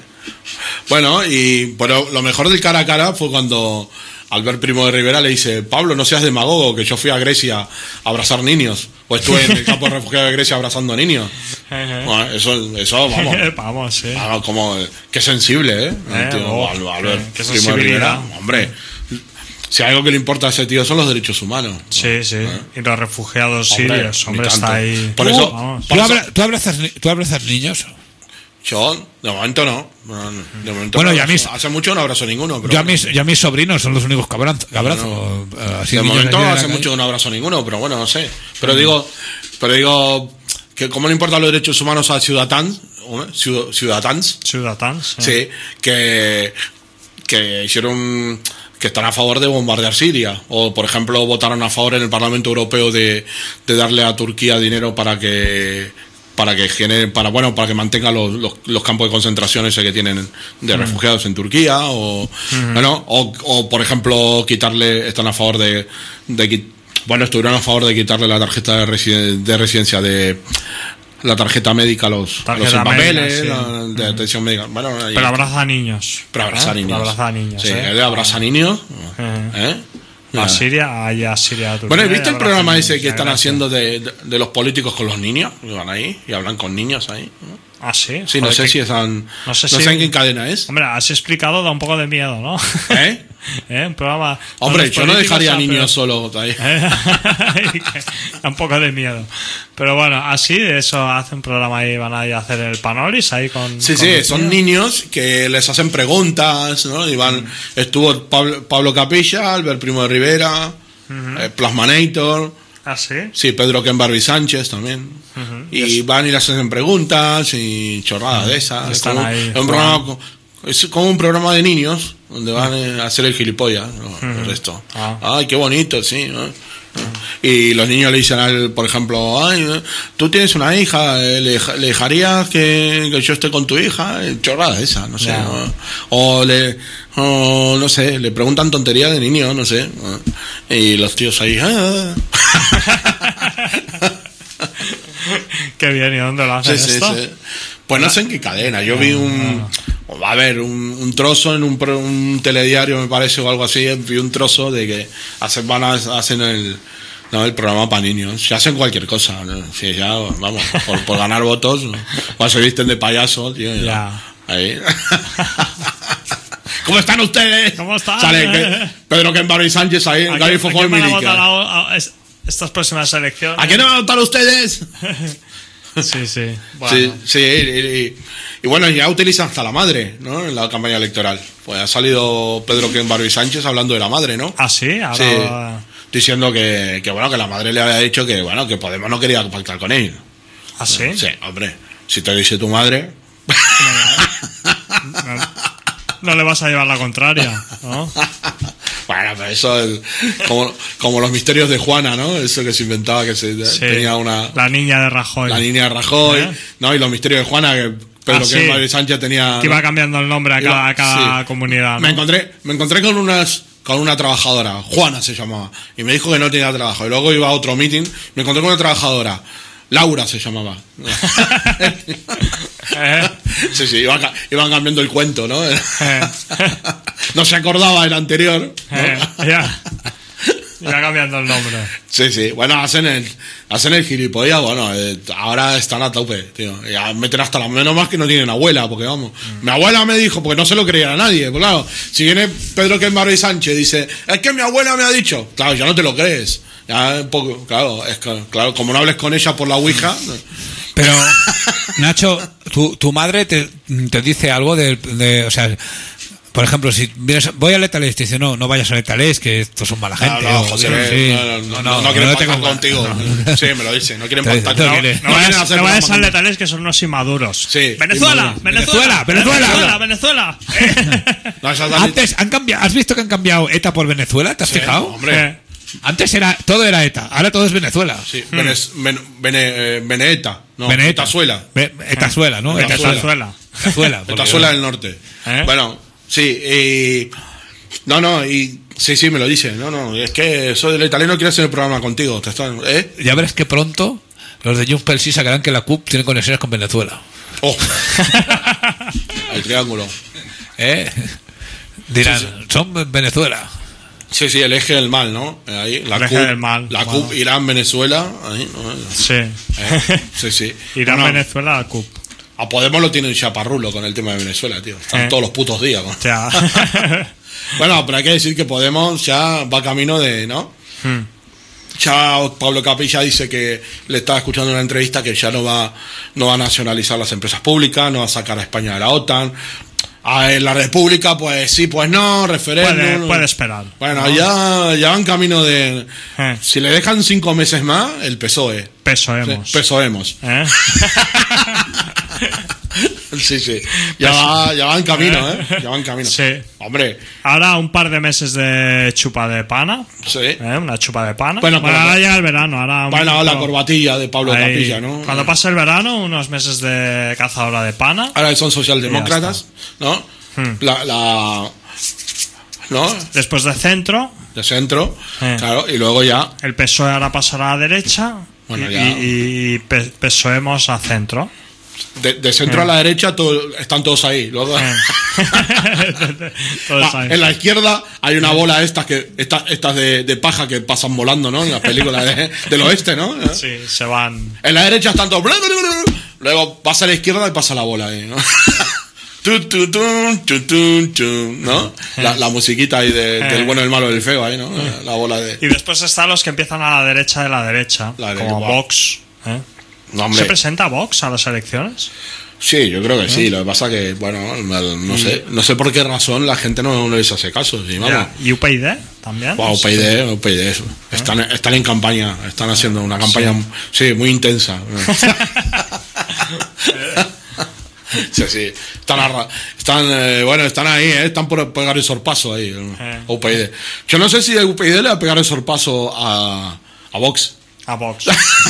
Bueno, y pero lo mejor del cara a cara fue cuando Albert Primo de Rivera le dice, Pablo, no seas demagogo, que yo fui a Grecia a abrazar niños, o estuve en el campo de refugiados de Grecia abrazando niños. Ajá. Bueno, eso, eso, vamos. Vamos, sí. Ah, como, qué sensible, ¿eh? El Eh, tío, oh, Al- Albert qué- qué Primo de sensibilidad. Rivera. Hombre, si hay algo que le importa a ese tío son los derechos humanos. Sí, sí. Y los refugiados Hombre, sirios, hombre, ni tanto. está ahí. Por eso- Vamos. por ¿Tú, eso- abra- tú abrazas, ni- ¿Tú abrazas niños? Yo, de momento no. Bueno, de momento Bueno, no y a mí- abrazo. Hace mucho no abrazo ninguno. Pero Yo a, bueno. mis, yo a mis sobrinos son los únicos que abrazo. que abrazo, eh, así de niños momento allí en la hace calle. mucho que no abrazo ninguno, pero bueno, no sé. Pero digo, pero digo, que ¿cómo le importan los derechos humanos a ciudadanos? Ciud- Ciudadanos. Ciudadanos. eh. Sí, que, que hicieron que están a favor de bombardear Siria, o por ejemplo votaron a favor en el Parlamento Europeo de, de darle a Turquía dinero para que para que genere, para bueno para que mantenga los, los, los campos de concentración ese que tienen de refugiados en Turquía, o bueno, o, o por ejemplo quitarle, están a favor de, de qui- bueno, estuvieron a favor de quitarle la tarjeta de, residen- de residencia de la tarjeta médica a los, a los Tarjeta sin papeles, médica, sí. la- de atención médica. Bueno, ahí- Pero abraza a niños. pero abraza a ¿eh? niños. Abraza a niños. Sí, ¿eh? él abraza a niños. Eh. ¿Eh? A Siria, allá a Siria. a Turquía, Bueno, ¿y y viste el abraza programa a ese niños, que ya, están gracias. haciendo de, de, de los políticos con los niños? Y van ahí y hablan con niños ahí. ¿no? Ah, sí. Sí, no Joder, sé que- si están. no sé no si- sé en qué cadena es. Hombre, has explicado, da un poco de miedo, ¿no? ¿Eh? ¿Eh? Un programa. Hombre, con los yo no políticos, dejaría ah, pero- niños solos ahí. ¿Eh? Da un poco de miedo. Pero bueno, así de eso hacen un programa ahí, van a ir a hacer el panolis ahí con. Sí, con sí, los son niños que les hacen preguntas, ¿no? Y van, estuvo Pablo, Pablo Capilla, Albert Primo de Rivera, eh, Plasmanator, Ah, sí. sí, Pedro Kenbarbi Sánchez también. Ujú. Y van y les hacen preguntas y chorradas de esas. Es Están como, ahí es un programa, co- es como un programa de niños donde van eh, a hacer el gilipollas. ¿no? El resto. Ah. Ay, qué bonito, sí. ¿no? Y los niños le dicen a él, por ejemplo, ay, tú tienes una hija, eh, le, le dejarías que, que yo esté con tu hija, Eh, chorrada esa, no sé. Ya. ¿no? O le, o no sé, le preguntan tonterías de niño, no sé. ¿no? Y los tíos ahí, ah. Qué bien, ¿y dónde lo hacen Sí, sí, esto? sí. Pues no sé en qué cadena. Yo vi un. A ver, un, un trozo en un, pro- un telediario, me parece, o algo así. Vi un trozo de que hacen, van a, hacen el. No, el programa para niños. Se hacen cualquier cosa. ¿no? Sí, ya, vamos, por, por ganar votos. ¿no? O se visten de payaso, tío. Ya. Ya. Ahí. ¿Cómo están ustedes? ¿Cómo están? Sale que- Pedro Kenbarbi Sánchez ahí, ¿A Gary quién- a Fofó quién van a votar Milica. a- a- es- estas próximas elecciones? ¿A quién no van a votar ustedes? Sí, sí. Bueno. Sí, sí, y, y- y bueno, ya utilizan hasta la madre, ¿no? En la campaña electoral. Pues ha salido Pedro Kenbarbi Sánchez hablando de la madre, ¿no? Ah, sí, ahora. Sí. Diciendo que, que, bueno, que la madre le había dicho que, bueno, que Podemos no quería pactar con él. Ah, sí. Sí, hombre, si te dice tu madre. No, no le vas a llevar la contraria, ¿no? Bueno, pero eso es como, como los misterios de Juana, ¿no? Eso que se inventaba, que se Sí. tenía una. La niña de Rajoy. La niña de Rajoy, ¿Eh? ¿no? Y los misterios de Juana, que Pedro Ah, sí. Kenbarbi Sánchez tenía. Que iba cambiando el nombre a Iba- cada, a cada sí. comunidad, ¿no? Me encontré, me encontré con unas, con una trabajadora, Juana se llamaba, y me dijo que no tenía trabajo. Y luego iba a otro meeting, me encontré con una trabajadora, Laura se llamaba. ¿Eh? Sí, sí, iban, ca- iban cambiando el cuento, ¿no? Eh. no se acordaba del anterior, ¿no? Eh, ya. Ya cambiando el nombre. Sí, sí. Bueno, hacen el, hacen el gilipollas, bueno, eh, ahora están a tope, tío. Ya meten hasta la menos más que no tienen abuela, porque vamos. Mm. Mi abuela me dijo, porque no se lo creía a nadie. Pues claro, si viene Pedro Quembarro y Sánchez dice, es que mi abuela me ha dicho. Claro, ya no te lo crees. Ya un poco, claro, es que, claro, como no hables con ella por la Ouija. Pero, Nacho, tu, tu madre te, te dice algo de, de, o sea, por ejemplo, si vienes, voy a Letales, te dice, no, no vayas a Letales, que estos son mala gente. No, no, o, José, sí, no, no, no, no, no quieren pactar contigo. No. Sí, me lo dice, no quieren pactar. No, No, no, no, no vayas, hacer no vayas broma a con- Letales, que son unos inmaduros. Sí, Venezuela, Venezuela, Venezuela, Venezuela, Venezuela. No, esas dan- Antes han cambiado, ¿has visto que han cambiado ETA por Venezuela? ¿Te has Sí, fijado? hombre. Eh, Antes era, todo era ETA, ahora todo es Venezuela. Sí, Venez- Ven- Vene- eh, Veneeta. No, Veneta. Etazuela. Ve- Etazuela, ¿no? Etazuela. Venezuela. Etazuela, porque- Etazuela del norte. ¿Eh? Bueno, sí, y... No, no, y... Sí, sí, me lo dice. No, no, es que soy del italiano, quiero hacer el programa contigo. Te están, ¿eh? Ya verás que pronto los de Junts pel Sí sacarán que la C U P tiene conexiones con Venezuela. Oh. El triángulo. ¿Eh? Dirán, Sí, son Venezuela. Sí, sí, el eje del mal, ¿no? Ahí, la El eje C U P, del mal, La bueno. C U P, Irán, Venezuela. Ahí, ¿no? Sí. Eh, Sí, sí. Irán, Bueno, Venezuela, la C U P. a Podemos lo tienen chaparrulo con el tema de Venezuela, tío. Están Eh. todos los putos días. ¿no? Ya. Bueno, pero hay que decir que Podemos ya va camino de, ¿no? Hmm. Ya Pablo Capilla dice que le estaba escuchando en una entrevista que ya no va, no va a nacionalizar las empresas públicas, no va a sacar a España de la OTAN. A la República, pues sí, pues no, referéndum. Puede, puede esperar. Bueno, ¿no? ya, ya van camino de... Eh. Si le dejan cinco meses más, el P S O E. Peso hemos. P S O Hemos. ¿Eh? Sí, sí. Ya va, ya va en camino, ¿eh? Ya va en camino. Sí. Hombre, Ahora un par de meses de chupa de pana. sí. ¿eh? Una chupa de pana. Bueno, Bueno, pero- ahora llega el verano. Ahora un Bueno, la poco- corbatilla de Pablo ahí. Capilla, ¿no? Cuando pase el verano, unos meses de cazadora de pana. Ahora son socialdemócratas, ¿no? Hmm. La, la... ¿No? Después de centro, De centro, Eh. claro, y luego ya... el P S O E ahora pasará a la derecha. Bueno, y, ya. y, y P- PSOEmos a centro. De, de centro a la derecha todo- están todos ahí. Luego... Eh. Todos Ah, ahí. en la izquierda hay una bola estas que estas estas de, de paja que pasan volando, ¿no? En las películas de- del oeste, ¿no? Sí, se van. En la derecha están todos... Luego pasa a la izquierda y pasa la bola ahí, ¿no? Tu, tu, tu, tu, tu, tu, ¿no? La, la musiquita ahí de- del bueno, el malo, el feo ahí, ¿no? La bola de... Y después están los que empiezan a la derecha de la derecha. La de- como wow. Vox. ¿eh? No, hombre. ¿Se presenta Vox a las elecciones? Sí, yo creo que sí. Lo que pasa que, bueno, no sé, no sé por qué razón la gente no, no les hace caso. Sí, vamos. Ya. ¿Y U P YD también? Wow, U P yD, U P yD, están, están en campaña, están haciendo una campaña, sí, muy intensa. Sí, sí, están, arra- están eh, bueno, están ahí, eh, están por pegar el sorpaso ahí, Eh. U P yD. Yo no sé si el U P yD le va a pegar el sorpaso a, a Vox. A Vox.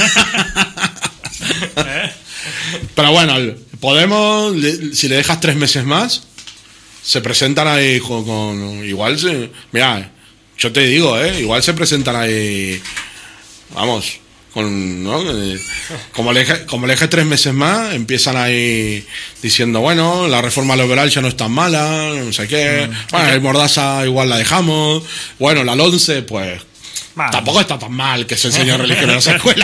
¿Eh? Pero bueno, el Podemos, le- si le dejas tres meses más, se presentan ahí con, con- igual, se, mira, yo te digo, eh, igual se presentan ahí, vamos, con, ¿no? Eh, como le deje, como le deje tres meses más, empiezan ahí diciendo, bueno, la reforma laboral ya no es tan mala, no sé qué, bueno, el Mordaza igual la dejamos, bueno, la LONCE, pues, Vale. tampoco está tan mal que se enseñe religión en las escuelas.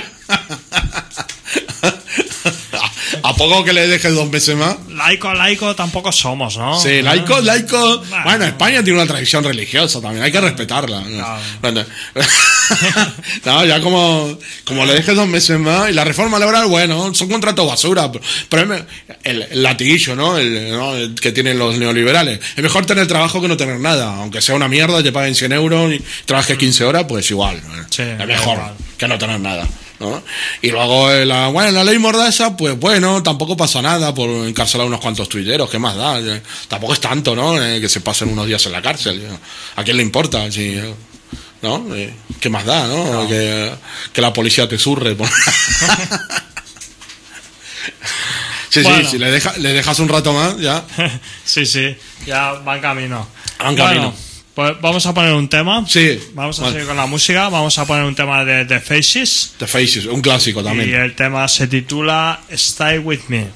¿A poco que le dejes dos meses más? Laico, laico tampoco somos, ¿no? Sí, laico, laico. Bueno. Bueno, España tiene una tradición religiosa también, hay que respetarla. Claro. Bueno, no, ya como, como le dejes dos meses más. Y la reforma laboral, bueno, son contratos basura. Pero el, el, el latiguillo, ¿no? El, ¿no? El que tienen los neoliberales. Es mejor tener trabajo que no tener nada. Aunque sea una mierda, te paguen cien euros y trabajes quince horas, pues igual. Sí, es da mejor igual. que no tener nada. ¿No? Y luego eh, la, bueno, la ley Mordaza, pues bueno, tampoco pasa nada por encarcelar unos cuantos tuiteros, ¿qué más da? Eh, tampoco es tanto, ¿no? Eh, que se pasen unos días en la cárcel. ¿no? ¿A quién le importa? Si, eh, ¿no? Eh, ¿Qué más da, no? No. Que, que la policía te zurre. por- sí, Bueno. sí, si le, deja, le dejas un rato más, ya. Sí, sí, ya van camino. Van Bueno, camino. pues vamos a poner un tema. Sí. Vamos a Vale. seguir con la música. Vamos a poner un tema de The Faces. The Faces, un clásico también. Y el tema se titula Stay With Me.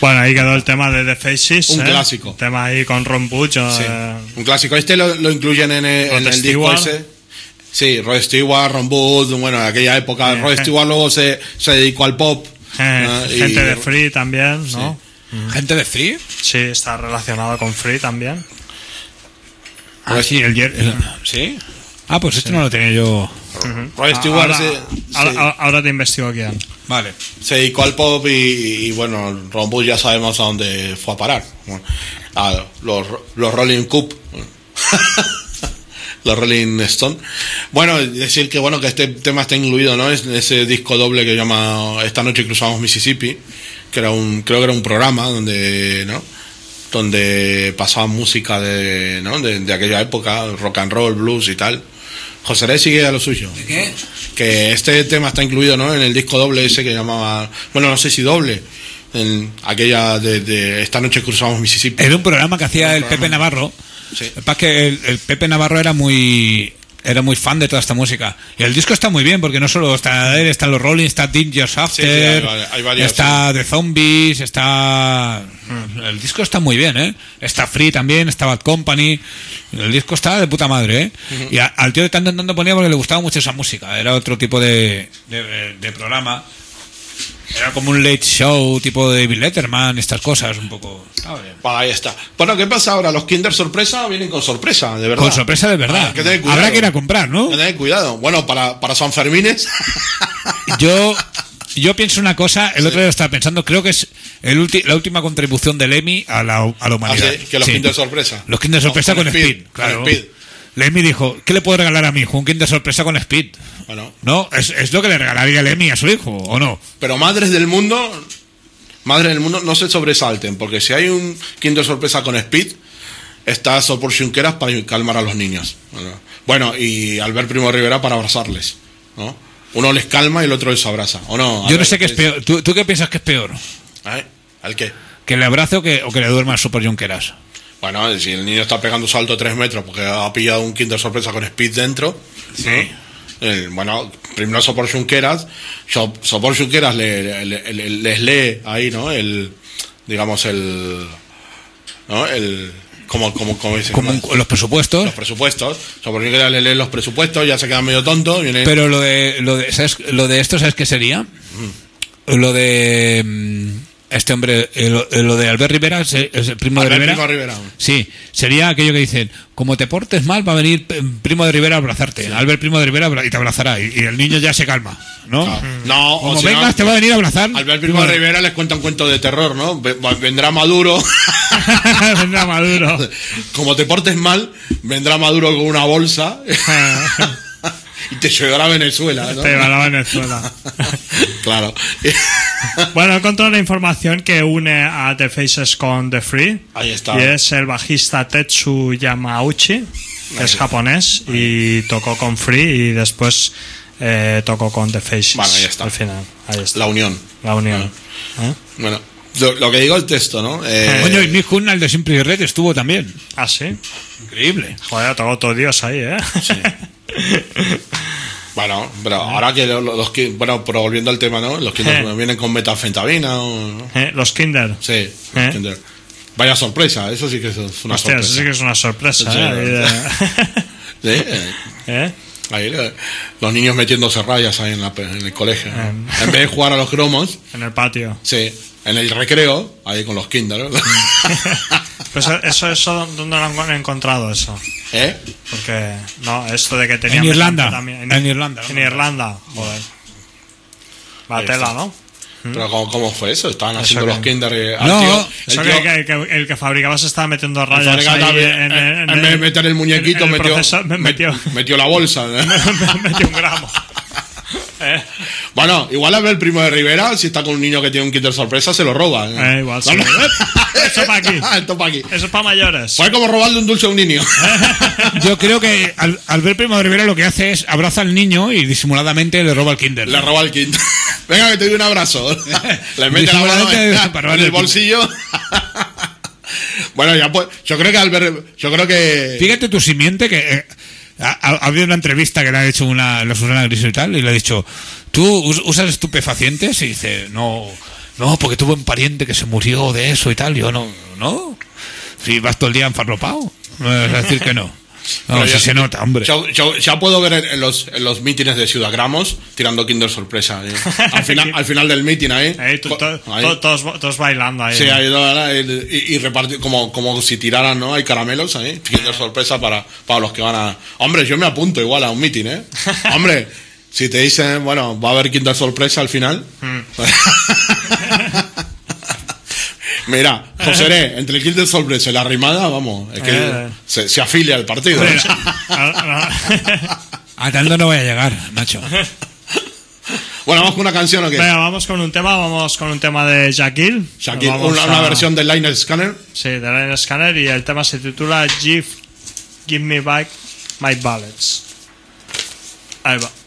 Bueno, ahí quedó el tema de The Faces. Un ¿eh? clásico. Un tema ahí con Ron Butch. Sí. Eh, Un clásico. Este lo, lo incluyen en el, en el disco ese. Sí, Rod Stewart, Ron Butch, bueno, en aquella época. Sí. Rod Stewart luego se, se dedicó al pop. eh, ¿no? gente Y- de Free también, ¿no? ¿Gente de Free? Sí, está relacionado con Free también. Ah, sí, el, Jer- el- ¿Sí? Ah, pues este no lo tenía yo. Rod Stewart ahora, se, ahora, se- ahora te investigo quién. Vale. se dedicó al pop y, y, bueno, Ron Butch ya sabemos a dónde fue a parar. Bueno, a los, los Rolling Cup. Los Rolling Stone. Bueno, decir que bueno que este tema está incluido, ¿no? Es ese disco doble que llama Esta noche cruzamos Mississippi, que era un, creo que era un programa donde, ¿no? Donde pasaban música de, ¿no? De, de aquella época, rock and roll, blues y tal. José Rey sigue a lo suyo. ¿De qué? Que este tema está incluido, ¿no? En el disco doble ese que llamaba, bueno, no sé si doble, en aquella de, de Esta noche cruzamos Mississippi. Era un programa que hacía Un el programa. Pepe Navarro. Sí. Lo que pasa es que el, el Pepe Navarro era muy era muy fan de toda esta música. Y el disco está muy bien, porque no solo está él, están los Rolling, está Dangers After, Sí, sí, hay vari- hay varios, está The Zombies, está... El disco está muy bien, ¿eh? Está Free también, está Bad Company. El disco está de puta madre, ¿eh? Y a- al tío de tanto en tanto ponía porque le gustaba mucho esa música. Era otro tipo de, de, de programa. Era como un late show, tipo de David Letterman, estas cosas, un poco... Estaba bien. Vale, ahí está. Bueno, ¿qué pasa ahora? Los Kinder sorpresa vienen con sorpresa, de verdad. Con sorpresa de verdad. Ah, hay que tener cuidado. Habrá que ir a comprar, ¿no? Hay que tener cuidado. Bueno, para, para San Fermines. Yo, yo pienso una cosa, el otro día lo estaba pensando, creo que es el ulti- la última contribución del Lemmy a la, a la humanidad. Ah, sí, que los Sí. Kinder sorpresa. Los Kinder sorpresa Con con, Speed, Speed, con claro. Speed. Lemmy dijo, ¿qué le puedo regalar a mi hijo? Un Kinder sorpresa con Speed. Bueno, ¿No? ¿Es, es lo que le regalaría Lemmy a su hijo, o no? pero madres del mundo, madres del mundo, no se sobresalten, porque si hay un Kinder sorpresa con Speed, está Sopor Junqueras para calmar a los niños. Bueno, Bueno, y Albert Primo Rivera para abrazarles, ¿no? Uno les calma y el otro les abraza, ¿o no? Yo no Albert, sé qué es peor. ¿Tú, tú qué piensas que es peor? ¿Eh? ¿Al qué? ¿Que le abrace o que, o que le duerma a Super Junqueras? Bueno, si el niño está pegando un salto de tres metros porque ha pillado un Kinder sorpresa con Speed dentro, Sí. el- bueno, primero Sopor Junqueras, So- Sopor Junqueras le, le- le- les lee ahí, ¿no? El, digamos, el, ¿no? El, como, como, como dice, Como ¿no? un- los presupuestos. Los presupuestos. Sopor Junqueras le lee los presupuestos, ya se queda medio tonto, viene, Pero lo de, lo de, ¿sabes? Lo de esto, ¿sabes qué sería? Lo de mm, este hombre, eh, lo, eh, lo de Albert Rivera, es es el primo Albert de Rivera. Primo Rivera. Sí, sería aquello que dicen, como te portes mal va a venir eh, Primo de Rivera a abrazarte. Albert Primo de Rivera abra- y te abrazará y, y el niño ya se calma, ¿no? No, no, o Como si no, vengas te va a venir a abrazar. Albert Primo Rivera les cuenta un cuento de terror, ¿no? Ve- Vendrá Maduro. Vendrá Maduro. Como te portes mal, vendrá Maduro con una bolsa y te llevará a Venezuela, ¿no? Te llevará a Venezuela. Claro. Bueno, he encontrado una información que une a The Faces con The Free. Ahí está. Y es el bajista Tetsu Yamauchi, que es japonés y tocó con Free y después eh, tocó con The Faces. Bueno, ahí está. Al final, ahí está. La unión. La unión. ¿Eh? Bueno, lo, lo que digo el texto, ¿no? Eh, Coño, y Mick Hucknall de Simple Red estuvo también. Ah, sí. Increíble. Joder, tocó todo Dios ahí, ¿eh? bueno, pero ahora que lo- lo- los que, bueno, pero volviendo al tema, ¿no? Los que Eh. vienen con metanfetamina, ¿no? Eh, Los Kinder. Sí, los Eh. Kinder. Vaya sorpresa, eso sí que es una Hostia, eso sorpresa. sí que es una sorpresa, Sí, ¿eh? Ahí de- Sí, eh, ¿Eh? ahí, eh, los niños metiéndose rayas ahí en, la, en el colegio. ¿no? Eh. En vez de jugar a los cromos, En el patio. sí, en el recreo, ahí con los Kinder. ¿no? Pues eso, eso, ¿dónde lo han encontrado eso? ¿Eh? Porque, no, esto de que tenían En Irlanda. metanfetamina- En Irlanda, En ¿no? Irlanda, joder. La Ahí tela, está. ¿no? Pero ¿cómo, cómo fue eso? Estaban Eso haciendo que- los Kinder. eh, al No, tío- el Eso tío- que, que- que el que fabricaba se estaba metiendo el rayas fabricante ahí también, en, eh, en- en vez de meter el muñequito, en el metió, procesor- me- metió, metió la bolsa. ¿no? metió un gramo. Eh, Bueno, igual a ver el primo de Rivera, si está con un niño que tiene un Kinder sorpresa, se lo roba. ¿no? eh, igual sí. No, no. Eso para aquí. Esto pa' aquí. Eso es para mayores. Fue como robarle un dulce a un niño. Yo creo que al, al ver Primo de Rivera lo que hace es abraza al niño y disimuladamente le roba el Kinder. Le roba el Kinder. Venga, que te doy un abrazo. Le mete la mano Disimuladamente en, para en darle el el bolsillo. Bueno, ya pues, yo creo que al ver, yo creo que Fíjate tu simiente que eh, ha, ha ha habido una entrevista que le ha hecho una la Susana Griso y tal y le ha dicho, ¿tú us- usas estupefacientes? Y dice, no, No, porque tuvo un pariente que se murió de eso y tal. Yo no, no. Si vas todo el día enfarropado, no es decir que no. No, si ya, se nota, hombre. Ya, ya, ya puedo ver en los, en los mítines de Ciudad Gramos tirando Kinder Sorpresa. ¿eh? Al, final, al final del mítin ahí. ahí, tú, to, ahí. To, todos, todos bailando ahí. Sí, ahí, y, y repartir como, como si tiraran, ¿no? Hay caramelos ahí. Kinder Sorpresa para, para los que van a. Hombre, yo me apunto igual a un mítin, ¿eh? Hombre, si te dicen, bueno, va a haber Kinder Sorpresa al final. Mm. Mira, José, entre el Kinder Sorpresa y la rimada, vamos, es que eh. se, se afilia al partido. ¿eh? A tanto no voy a llegar, Nacho. Bueno, ¿vamos con una canción o qué? Venga, vamos con un tema, vamos con un tema de Shaquille. Shaquille, una, a... una versión del Liner Scanner. Sí, del Liner Scanner, y el tema se titula Give, Give Me Back My Ballads. Ahí va.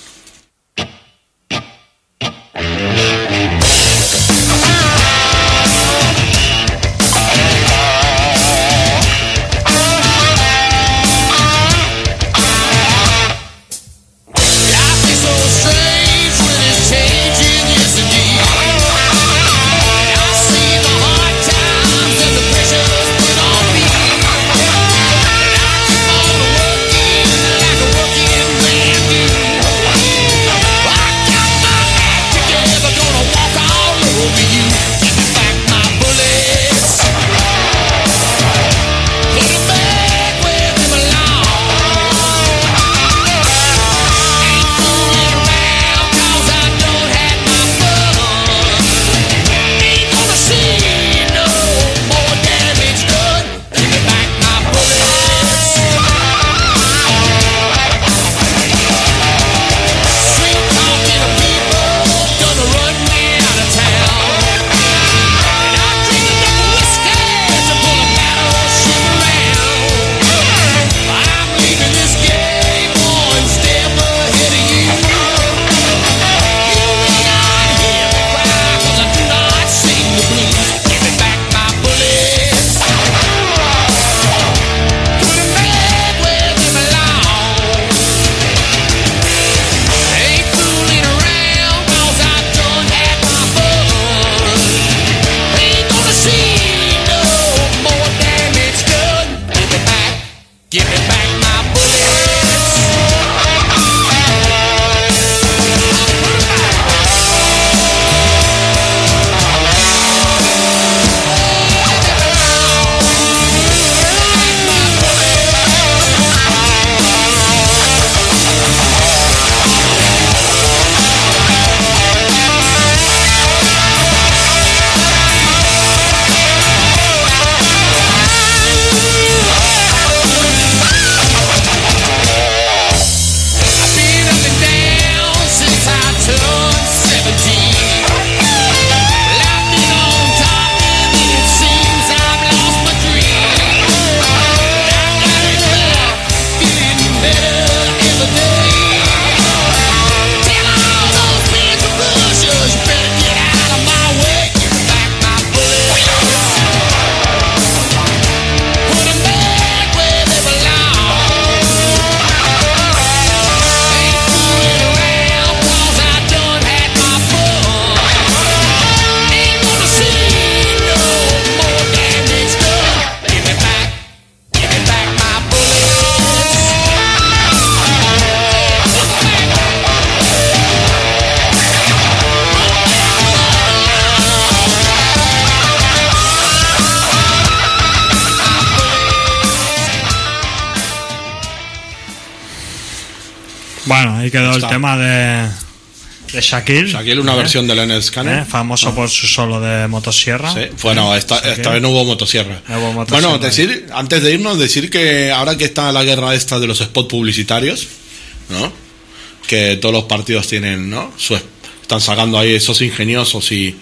Bueno, ahí quedó el tema de, de Shaquille. Shaquille, una ¿eh? versión del Liner Scanner. ¿Eh? Famoso ah. por su solo de motosierra. Sí, bueno, esta, esta vez no hubo motosierra. No hubo motosierra. Bueno, decir, antes de irnos, decir que ahora que está la guerra esta de los spots publicitarios, ¿no? Que todos los partidos tienen, ¿no? Su, están sacando ahí esos ingeniosos y,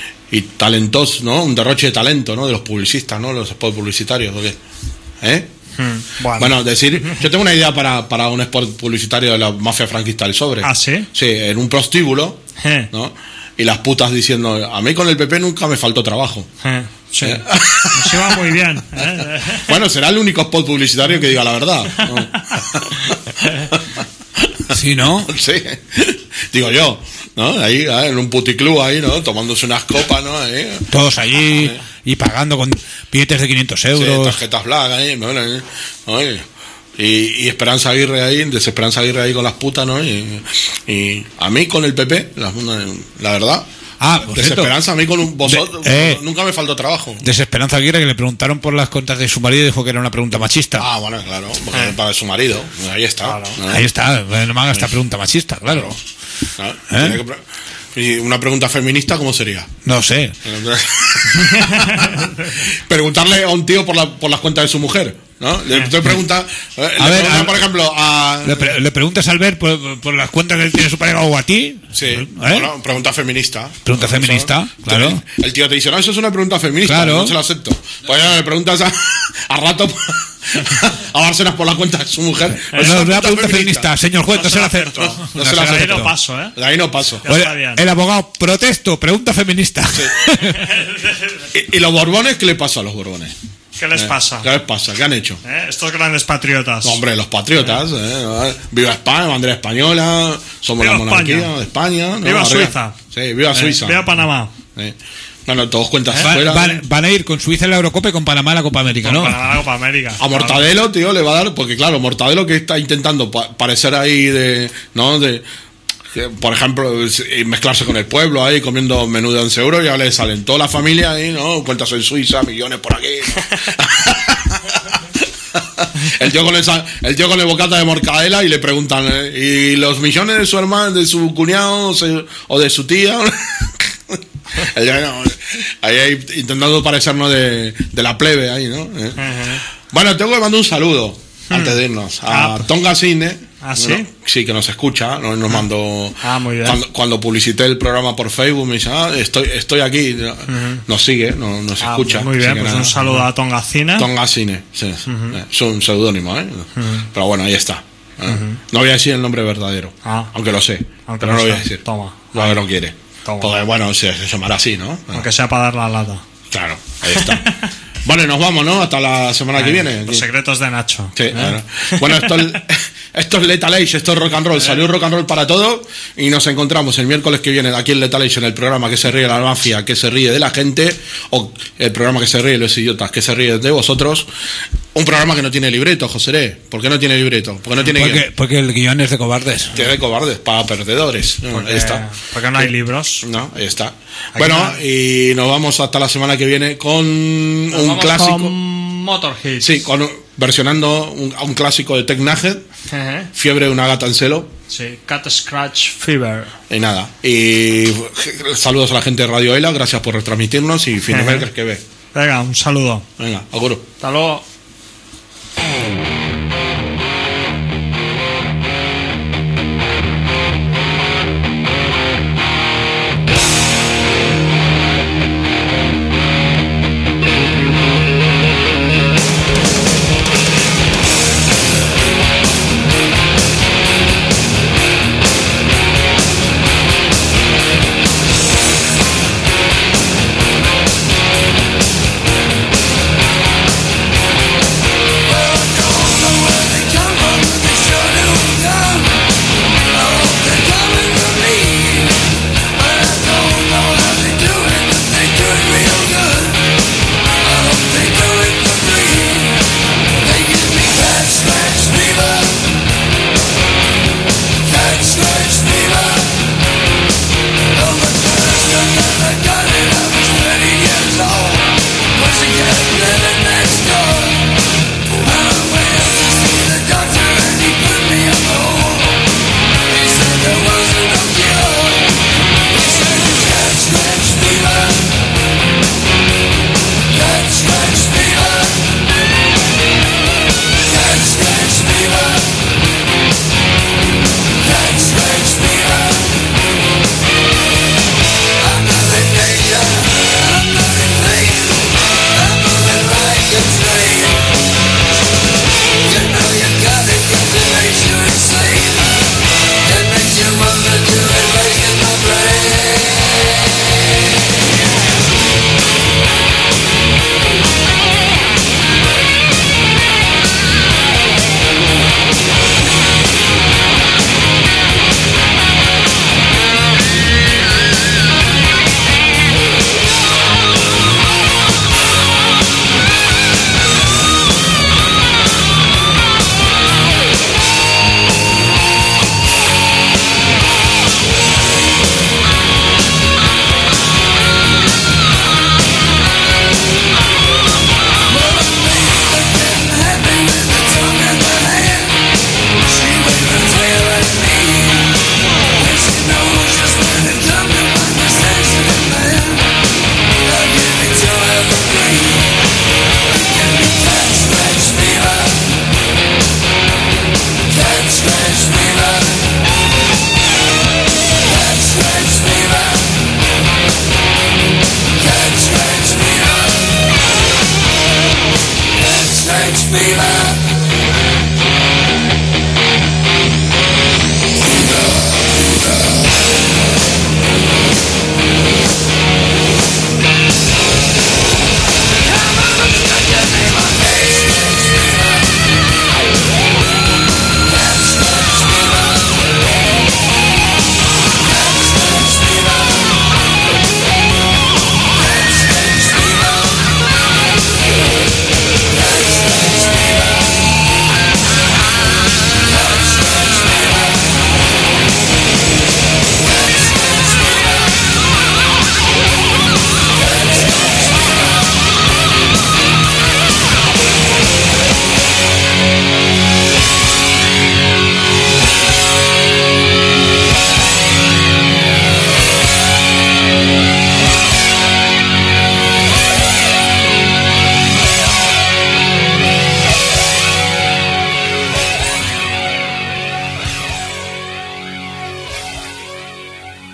y talentosos, ¿no? Un derroche de talento, ¿no? De los publicistas, ¿no? Los spots publicitarios, ¿o qué? ¿Eh? Bueno. bueno, decir, yo tengo una idea para, para un spot publicitario de la mafia franquista del Sobre. ¿Ah, sí? Sí, en un prostíbulo, eh. ¿no? Y las putas diciendo, a mí con el P P nunca me faltó trabajo. Eh. Sí. ¿Eh? Nos iba muy bien. ¿eh? Bueno, será el único spot publicitario que diga la verdad, ¿no? Sí, ¿no? Sí, digo yo. ¿no? Ahí, ¿eh? En un puticlub ahí, ¿no? Tomándose unas copas, ¿no? Ahí. Todos allí y pagando con billetes de quinientos euros. Sí, tarjetas black ahí, ¿no? ¿no? Y, y Esperanza Aguirre ahí, Desesperanza Aguirre ahí con las putas, ¿no? Y, y a mí con el P P, la, la verdad. Ah, por Desesperanza, cierto, a mí con un, vosotros, de, eh, nunca me faltó trabajo. Desesperanza Aguirre, que le preguntaron por las cuentas de su marido y dijo que era una pregunta machista. Ah, bueno, claro, porque eh. para su marido, ahí está. Claro. ¿no? Ahí está, no me haga esta pregunta machista, claro. claro. ¿Eh? ¿Y una pregunta feminista cómo sería? No sé. Preguntarle a un tío por, la, por las cuentas de su mujer, ¿no? Le, te pregunta, eh, a le ver, pregunta, a, por ejemplo, a... Le, pre, le preguntas al ver por, por las cuentas que tiene su pareja o a ti. Sí, ¿eh? Bueno, pregunta feminista. Pregunta ¿no? feminista, ¿no? claro. El, el tío te dice, no, eso es una pregunta feminista, claro. No se lo acepto. Pues ya le preguntas a, a rato a Bárcenas por la cuenta de su mujer. Pues no, es una pregunta feminista. feminista, señor juez, no, no se la acepto. No, no, no se la acepto. De ahí no paso, ¿eh? De ahí no paso. Oye, el abogado, protesto, pregunta feminista. Sí. ¿Y, ¿Y los Borbones qué le pasa a los Borbones? ¿Qué les eh, pasa? ¿Qué les pasa? ¿Qué han hecho? ¿Eh? Estos grandes patriotas. No, hombre, los patriotas. Eh. Eh. Viva España, bandera española. Somos viva la monarquía España. de España. ¿no? Viva Arriba. Suiza. Sí, viva eh, Suiza. Viva Panamá. Eh. Bueno, todos cuentas ¿Eh? fuera. Van, van a ir con Suiza en la Eurocopa y con Panamá en la Copa América, ¿no? Con Panamá en la Copa América. A Mortadelo, tío, le va a dar. Porque, claro, Mortadelo que está intentando pa parecer ahí de. ¿No? De. Por ejemplo, mezclarse con el pueblo ahí comiendo menú de once euros, ya le salen toda la familia ahí, ¿no? Cuentas en Suiza, millones por aquí. el, tío con el, el tío con el bocata de mortadela y le preguntan, ¿eh? ¿Y los millones de su hermano, de su cuñado o de su tía? el, no, ahí, ahí intentando parecernos de, de la plebe ahí, ¿no? ¿Eh? Uh-huh. Bueno, tengo que mandar un saludo hmm. antes de irnos a ah, Tonga Cine. ¿Ah, sí? ¿no? Sí, que nos escucha, nos, nos mandó ah, muy bien. Cuando, cuando publicité el programa por Facebook me dice, ah, estoy, estoy aquí, uh-huh. nos sigue, nos, nos ah, escucha. Muy bien, pues nada, un saludo uh-huh. a Tonga Cine. Tonga Cine, sí, uh-huh. es un seudónimo, ¿eh? Uh-huh. Pero bueno, ahí está. ¿eh? Uh-huh. No voy a decir el nombre verdadero, ah. aunque lo sé, aunque pero no lo voy a sé. decir. Toma. No, no, no quiere. Toma. Porque bueno, se, se llamará así, ¿no? Aunque sea para dar la lata. Claro, ahí está. Vale, nos vamos, ¿no? Hasta la semana Ay, que viene. Los secretos de Nacho. Sí, ¿eh? Bueno, bueno esto, es, esto es Lethal Age, esto es rock and roll. ¿Eh? Salió rock and roll para todo y nos encontramos el miércoles que viene aquí en Lethal Age, en el programa que se ríe de la mafia, que se ríe de la gente, o el programa que se ríe de los idiotas, que se ríe de vosotros. Un programa que no tiene libreto, José. ¿Por qué no tiene libreto? Porque no tiene porque, guión. Porque el guión es de cobardes. Tiene de cobardes, para perdedores. Porque, ahí está. Porque no hay libros. No, ahí está. Aquí bueno, no. Y nos vamos hasta la semana que viene con nos un clásico. Con Motorhead. Sí, con, versionando un, un clásico de Tech Nugget. Uh-huh. Fiebre de una gata en celo. Sí, Cat Scratch Fever. Y nada. Y saludos a la gente de Radio Ela, gracias por retransmitirnos y fin de mes que ve. Venga, un saludo. Venga, auguro. Hasta luego.